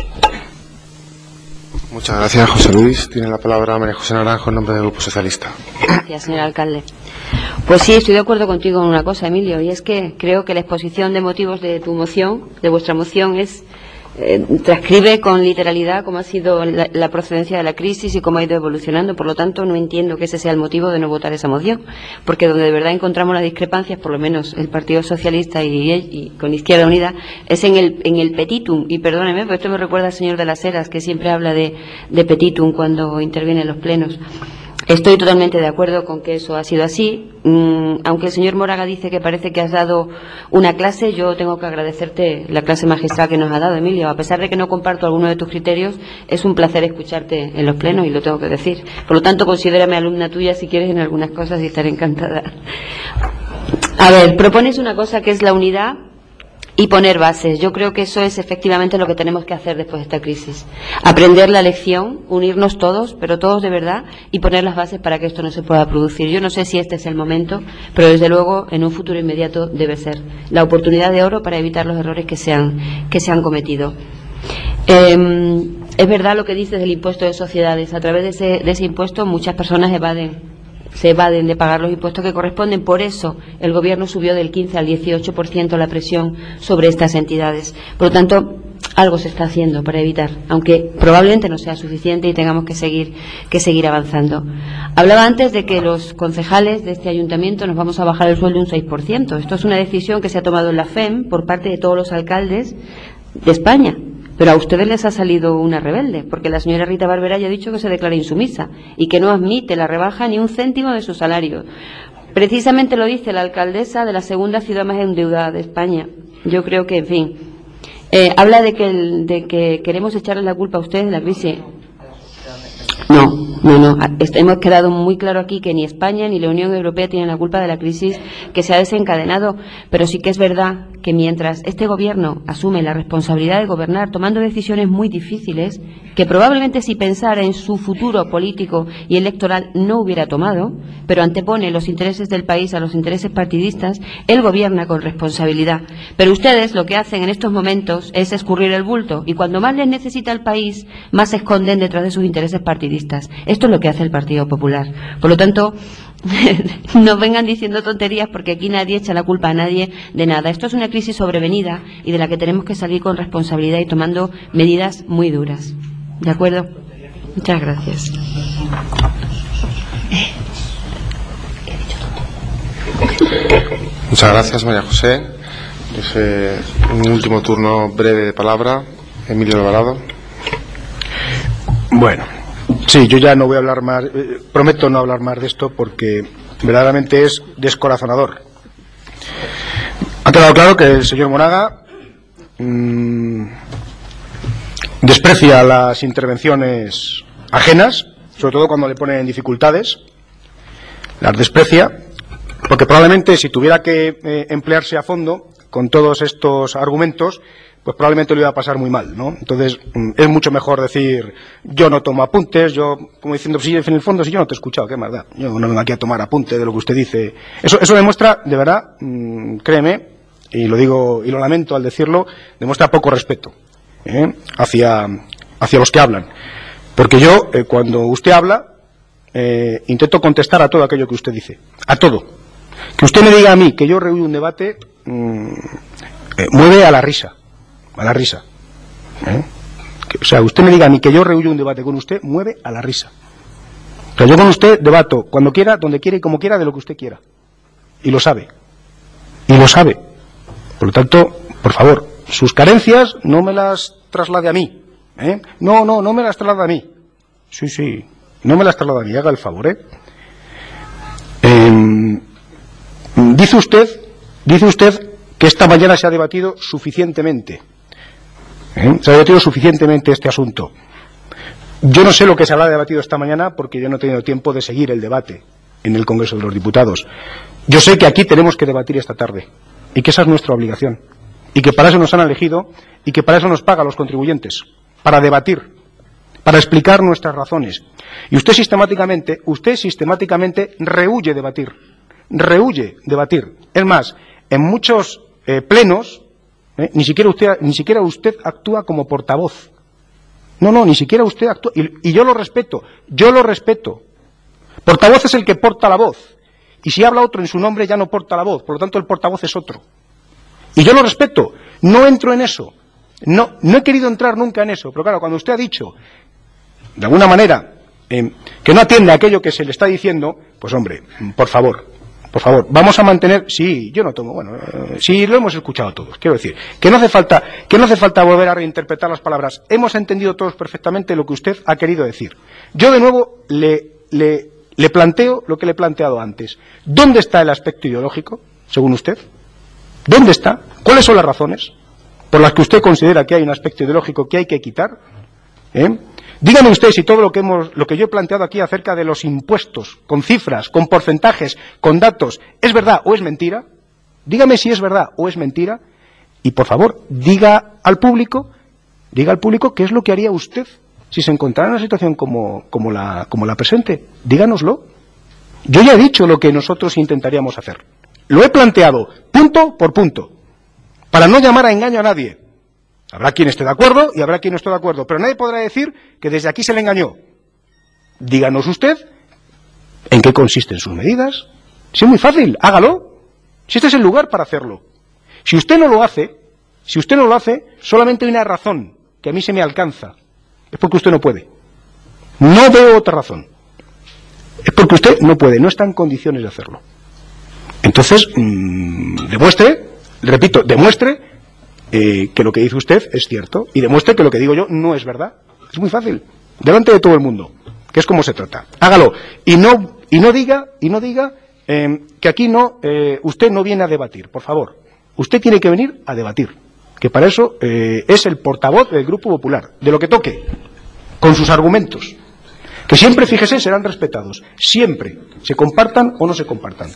S2: Muchas gracias, José Luis. Tiene la palabra María José Naranjo en nombre del Grupo Socialista.
S5: Gracias, señor alcalde. Pues sí, estoy de acuerdo contigo en una cosa, Emilio, y es que creo que la exposición de motivos de tu moción, de vuestra moción, es Eh, transcribe con literalidad cómo ha sido la, la procedencia de la crisis y cómo ha ido evolucionando. Por lo tanto, no entiendo que ese sea el motivo de no votar esa moción, porque donde de verdad encontramos las discrepancias, por lo menos el Partido Socialista y, y con Izquierda Unida, es en el, en el petitum. Y perdóneme, pero esto me recuerda al señor de las Heras, que siempre habla de, de petitum cuando interviene en los plenos. Estoy totalmente de acuerdo con que eso ha sido así. Mm, aunque el señor Moraga dice que parece que has dado una clase, yo tengo que agradecerte la clase magistral que nos ha dado, Emilio. A pesar de que no comparto algunos de tus criterios, es un placer escucharte en los plenos y lo tengo que decir. Por lo tanto, considérame alumna tuya si quieres en algunas cosas y estaré encantada. A ver, propones una cosa que es la unidad y poner bases. Yo creo que eso es efectivamente lo que tenemos que hacer después de esta crisis. Aprender la lección, unirnos todos, pero todos de verdad, y poner las bases para que esto no se pueda producir. Yo no sé si este es el momento, pero desde luego en un futuro inmediato debe ser la oportunidad de oro para evitar los errores que se han, que se han cometido. Eh, es verdad lo que dices del impuesto de sociedades. A través de ese, de ese impuesto muchas personas evaden se evaden de pagar los impuestos que corresponden. Por eso el Gobierno subió del quince al dieciocho por ciento la presión sobre estas entidades. Por lo tanto, algo se está haciendo para evitar, aunque probablemente no sea suficiente y tengamos que seguir, que seguir avanzando. Hablaba antes de que los concejales de este ayuntamiento nos vamos a bajar el sueldo un seis por ciento. Esto es una decisión que se ha tomado en la F E M por parte de todos los alcaldes de España. Pero a ustedes les ha salido una rebelde, porque la señora Rita Barberá ya ha dicho que se declara insumisa y que no admite la rebaja ni un céntimo de su salario. Precisamente lo dice la alcaldesa de la segunda ciudad más endeudada de España. Yo creo que, en fin, eh, habla de que, el, de que queremos echarles la culpa a ustedes de la crisis. No, no, no. Hemos quedado muy claro aquí que ni España ni la Unión Europea tienen la culpa de la crisis que se ha desencadenado, pero sí que es verdad que mientras este Gobierno asume la responsabilidad de gobernar tomando decisiones muy difíciles, que probablemente si pensara en su futuro político y electoral no hubiera tomado, pero antepone los intereses del país a los intereses partidistas, él gobierna con responsabilidad. Pero ustedes lo que hacen en estos momentos es escurrir el bulto, y cuando más les necesita el país, más se esconden detrás de sus intereses partidistas. Esto es lo que hace el Partido Popular. Por lo tanto, no vengan diciendo tonterías, porque aquí nadie echa la culpa a nadie de nada. Esto es una crisis sobrevenida y de la que tenemos que salir con responsabilidad y tomando medidas muy duras. ¿De acuerdo? Muchas gracias.
S2: Muchas gracias, María José. Entonces, un último turno breve de palabra. Emilio Alvarado.
S3: Bueno, sí, yo ya no voy a hablar más, eh, prometo no hablar más de esto porque verdaderamente es descorazonador. Ha quedado claro que el señor Monaga mmm, desprecia las intervenciones ajenas, sobre todo cuando le ponen en dificultades, las desprecia, porque probablemente si tuviera que eh, emplearse a fondo con todos estos argumentos, pues probablemente lo iba a pasar muy mal, ¿no? Entonces, es mucho mejor decir, yo no tomo apuntes, yo, como diciendo, si en el fondo, si yo no te he escuchado, qué más da, yo no vengo aquí a tomar apunte de lo que usted dice. Eso, eso demuestra, de verdad, mmm, créeme, y lo digo, y lo lamento al decirlo, demuestra poco respeto, ¿eh? hacia, hacia los que hablan. Porque yo, eh, cuando usted habla, eh, intento contestar a todo aquello que usted dice, a todo. Que usted me diga a mí que yo rehuyo un debate, mmm, eh, mueve a la risa. A la risa. ¿Eh? Que, o sea, usted me diga a mí que yo rehuyo un debate con usted, mueve a la risa. O sea, yo con usted debato cuando quiera, donde quiera y como quiera, de lo que usted quiera. Y lo sabe. Y lo sabe. Por lo tanto, por favor, sus carencias no me las traslade a mí. ¿Eh? No, no, no me las traslade a mí. Sí, sí, no me las traslade a mí, haga el favor, ¿eh? Eh, dice usted, dice usted que esta mañana se ha debatido suficientemente. ¿Eh? Se ha debatido suficientemente este asunto. Yo no sé lo que se habrá debatido esta mañana porque yo no he tenido tiempo de seguir el debate en el Congreso de los Diputados. Yo sé que aquí tenemos que debatir esta tarde y que esa es nuestra obligación y que para eso nos han elegido y que para eso nos pagan los contribuyentes, para debatir, para explicar nuestras razones. Y usted sistemáticamente, usted sistemáticamente rehuye debatir, rehuye debatir. Es más, en muchos eh, plenos ¿Eh? Ni siquiera usted, ni siquiera usted actúa como portavoz. No, no, ni siquiera usted actúa. Y, y yo lo respeto, yo lo respeto. Portavoz es el que porta la voz. Y si habla otro en su nombre ya no porta la voz. Por lo tanto, el portavoz es otro. Y yo lo respeto. No entro en eso. No, no he querido entrar nunca en eso. Pero claro, cuando usted ha dicho, de alguna manera, eh, que no atiende a aquello que se le está diciendo, pues hombre, por favor. Por favor, vamos a mantener, sí, yo no tomo, bueno, eh, sí, lo hemos escuchado todos, quiero decir, que no hace falta, que no hace falta volver a reinterpretar las palabras, hemos entendido todos perfectamente lo que usted ha querido decir. Yo de nuevo le, le, le planteo lo que le he planteado antes. ¿Dónde está el aspecto ideológico, según usted? ¿Dónde está? ¿Cuáles son las razones por las que usted considera que hay un aspecto ideológico que hay que quitar? ¿Eh? Dígame usted si todo lo que hemos, lo que yo he planteado aquí acerca de los impuestos, con cifras, con porcentajes, con datos, ¿es verdad o es mentira? Dígame si es verdad o es mentira y, por favor, diga al público, diga al público qué es lo que haría usted si se encontrara en una situación como, como, la, como la presente. Díganoslo. Yo ya he dicho lo que nosotros intentaríamos hacer. Lo he planteado punto por punto, para no llamar a engaño a nadie. Habrá quien esté de acuerdo y habrá quien no esté de acuerdo, pero nadie podrá decir que desde aquí se le engañó. Díganos usted en qué consisten sus medidas. Si es muy fácil, hágalo. Si este es el lugar para hacerlo. Si usted no lo hace, si usted no lo hace, solamente hay una razón que a mí se me alcanza. Es porque usted no puede. No veo otra razón. Es porque usted no puede, no está en condiciones de hacerlo. Entonces, mmm, demuestre, repito, demuestre Eh, que lo que dice usted es cierto y demuestre que lo que digo yo no es verdad. Es muy fácil, delante de todo el mundo, que es como se trata. Hágalo y no y no diga y no diga eh, que aquí no eh, usted no viene a debatir, por favor. Usted tiene que venir a debatir, que para eso eh, es el portavoz del Grupo Popular, de lo que toque, con sus argumentos, que siempre, fíjese, serán respetados, siempre, se compartan o no se compartan.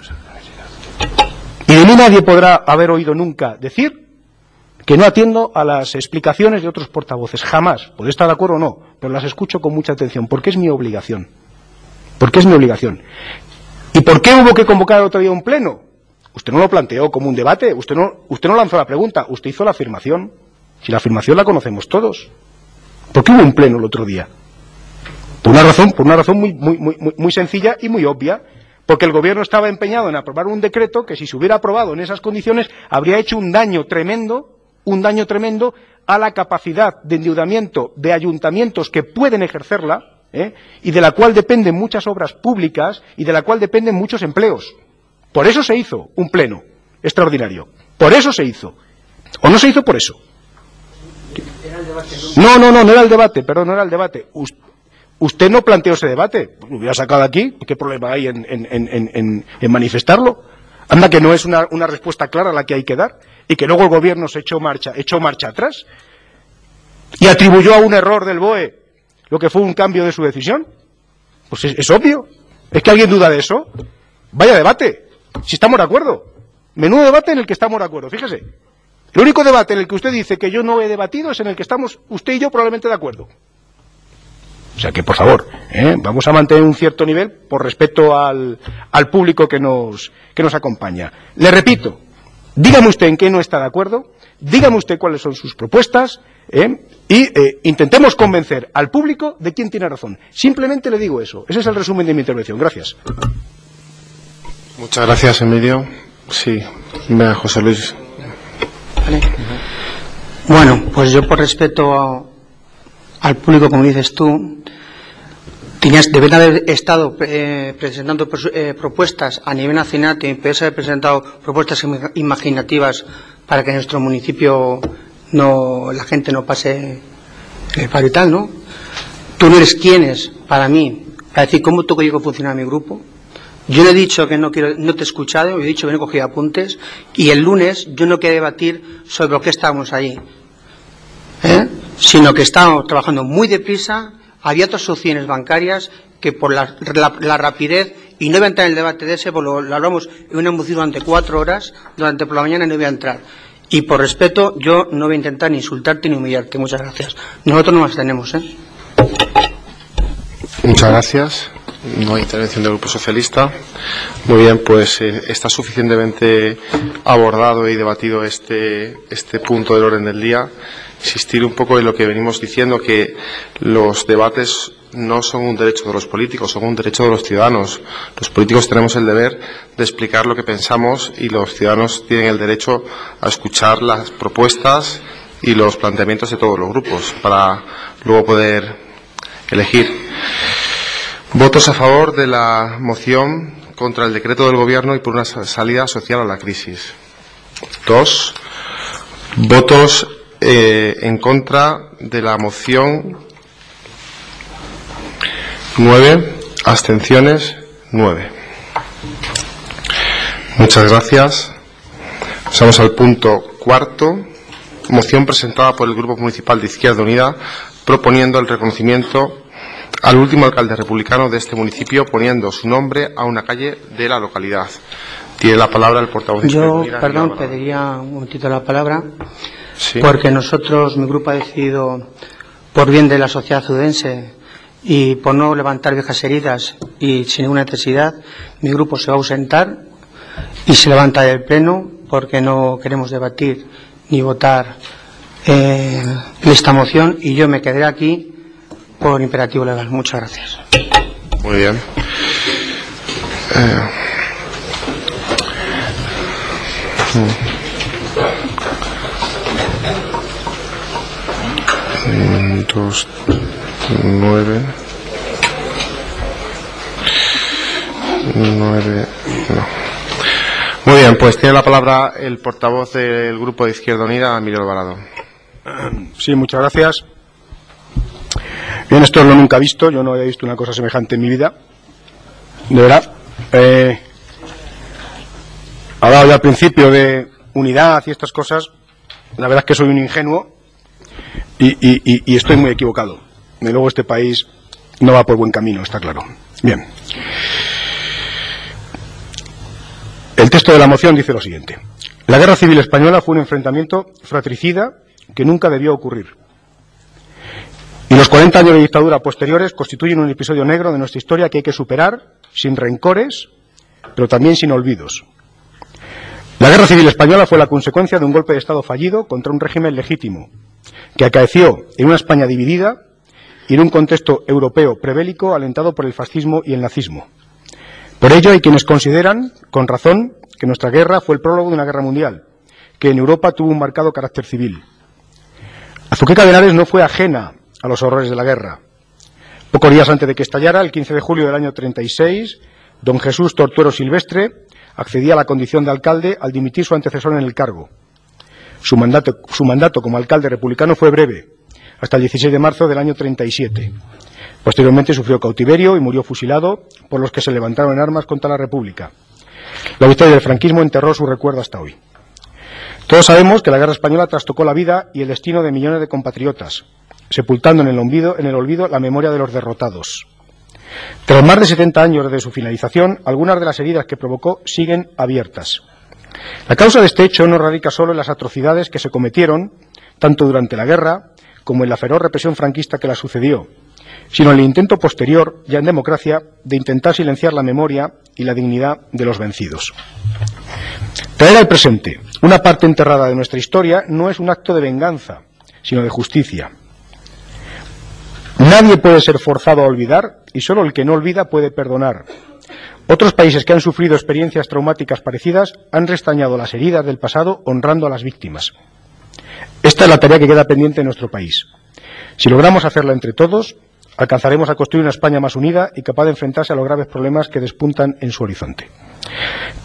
S3: Y de mí nadie podrá haber oído nunca decir que no atiendo a las explicaciones de otros portavoces, jamás, puede estar de acuerdo o no, pero las escucho con mucha atención, porque es mi obligación, porque es mi obligación. ¿Y por qué hubo que convocar el otro día un pleno? Usted no lo planteó como un debate, usted no, usted no lanzó la pregunta, usted hizo la afirmación, si la afirmación la conocemos todos. ¿Por qué hubo un pleno el otro día? Por una razón, por una razón muy, muy, muy, muy sencilla y muy obvia, porque el gobierno estaba empeñado en aprobar un decreto que si se hubiera aprobado en esas condiciones habría hecho un daño tremendo un daño tremendo a la capacidad de endeudamiento de ayuntamientos que pueden ejercerla, ¿eh? y de la cual dependen muchas obras públicas y de la cual dependen muchos empleos. Por eso se hizo un pleno extraordinario. Por eso se hizo. ¿O no se hizo por eso? No, no, no, no era el debate, perdón, no era el debate. Us- usted no planteó ese debate. Lo hubiera sacado aquí. ¿Qué problema hay en, en, en, en, en manifestarlo? Anda, que no es una, una respuesta clara la que hay que dar. Y que luego el gobierno se echó marcha, echó marcha atrás. Y atribuyó a un error del B O E lo que fue un cambio de su decisión. Pues es, es obvio. ¿Es que alguien duda de eso? Vaya debate. Si estamos de acuerdo. Menudo debate en el que estamos de acuerdo, fíjese. El único debate en el que usted dice que yo no he debatido es en el que estamos usted y yo probablemente de acuerdo. O sea que, por favor, ¿eh? vamos a mantener un cierto nivel por respeto al, al público que nos, que nos acompaña. Le repito, dígame usted en qué no está de acuerdo, dígame usted cuáles son sus propuestas, ¿eh? y eh, intentemos convencer al público de quién tiene razón. Simplemente le digo eso. Ese es el resumen de mi intervención. Gracias.
S2: Muchas gracias, Emilio. Sí, vea, José Luis.
S4: Vale. Bueno, pues yo por respeto a, al público, como dices tú, tenías, deben haber estado eh, presentando eh, propuestas a nivel nacional, te debes haber presentado propuestas imaginativas para que en nuestro municipio no la gente no pase el paro y tal, ¿no? Tú no eres quién es para mí, para decir cómo tengo yo que funcionar mi grupo. Yo no he dicho que no quiero, no te he escuchado, yo he dicho que no he cogido apuntes, y el lunes yo no quería debatir sobre lo que estábamos allí, ¿eh? sino que estábamos trabajando muy deprisa, había otras opciones bancarias que por la, la, la rapidez, y no voy a entrar en el debate de ese, porque lo, lo hablamos en una moción durante cuatro horas, durante por la mañana no voy a entrar. Y por respeto, yo no voy a intentar ni insultarte ni humillarte. Muchas gracias. Nosotros no nos tenemos, ¿eh?
S2: Muchas gracias. No hay intervención del Grupo Socialista. Muy bien, pues eh, está suficientemente abordado y debatido este, este punto del orden del día. Insistir un poco en lo que venimos diciendo, que los debates no son un derecho de los políticos, son un derecho de los ciudadanos. Los políticos tenemos el deber de explicar lo que pensamos y los ciudadanos tienen el derecho a escuchar las propuestas y los planteamientos de todos los grupos para luego poder elegir. Votos a favor de la moción contra el decreto del Gobierno y por una salida social a la crisis. Dos. Votos eh, en contra de la moción. Nueve. Abstenciones. Nueve. Muchas gracias. Pasamos al punto cuarto. Moción presentada por el Grupo Municipal de Izquierda Unida proponiendo el reconocimiento al último alcalde republicano de este municipio, poniendo su nombre a una calle de la localidad. Tiene la palabra el portavoz.
S4: Yo, perdón, pediría un momentito la palabra,
S2: sí.
S4: Porque nosotros, mi grupo ha decidido, por bien de la sociedad zudense y por no levantar viejas heridas y sin ninguna necesidad, mi grupo se va a ausentar y se levanta del pleno porque no queremos debatir ni votar eh, esta moción, y yo me quedaré aquí por imperativo legal. Muchas gracias.
S2: Muy bien. Eh, mm, dos, nueve, nueve, no. Muy bien, pues tiene la palabra el portavoz del Grupo de Izquierda Unida, Emilio Alvarado.
S3: Sí, muchas gracias. Bien, esto lo nunca he visto, yo no había visto una cosa semejante en mi vida, de verdad. Eh, hablaba ya al principio de unidad y estas cosas, la verdad es que soy un ingenuo y, y, y, y estoy muy equivocado. De luego este país no va por buen camino, está claro. Bien. El texto de la moción dice lo siguiente. La Guerra Civil Española fue un enfrentamiento fratricida que nunca debió ocurrir. Y los cuarenta años de dictadura posteriores constituyen un episodio negro de nuestra historia que hay que superar sin rencores, pero también sin olvidos. La Guerra Civil Española fue la consecuencia de un golpe de Estado fallido contra un régimen legítimo, que acaeció en una España dividida y en un contexto europeo prebélico alentado por el fascismo y el nazismo. Por ello hay quienes consideran, con razón, que nuestra guerra fue el prólogo de una guerra mundial, que en Europa tuvo un marcado carácter civil. Azuqueca de Henares no fue ajena a los horrores de la guerra. Pocos días antes de que estallara, el quince de julio del año treinta y seis, don Jesús Tortuero Silvestre accedía a la condición de alcalde al dimitir su antecesor en el cargo. Su mandato, su mandato como alcalde republicano fue breve, hasta el dieciséis de marzo del año treinta y siete. Posteriormente sufrió cautiverio y murió fusilado por los que se levantaron en armas contra la República. La victoria del franquismo enterró su recuerdo hasta hoy. Todos sabemos que la guerra española trastocó la vida y el destino de millones de compatriotas, sepultando en el olvido, en el olvido la memoria de los derrotados. Tras más de setenta años desde su finalización, algunas de las heridas que provocó siguen abiertas. La causa de este hecho no radica solo en las atrocidades que se cometieron, tanto durante la guerra como en la feroz represión franquista que la sucedió, sino en el intento posterior, ya en democracia, de intentar silenciar la memoria y la dignidad de los vencidos. Traer al presente una parte enterrada de nuestra historia no es un acto de venganza, sino de justicia. Nadie puede ser forzado a olvidar y solo el que no olvida puede perdonar. Otros países que han sufrido experiencias traumáticas parecidas han restañado las heridas del pasado honrando a las víctimas. Esta es la tarea que queda pendiente en nuestro país. Si logramos hacerla entre todos, alcanzaremos a construir una España más unida y capaz de enfrentarse a los graves problemas que despuntan en su horizonte.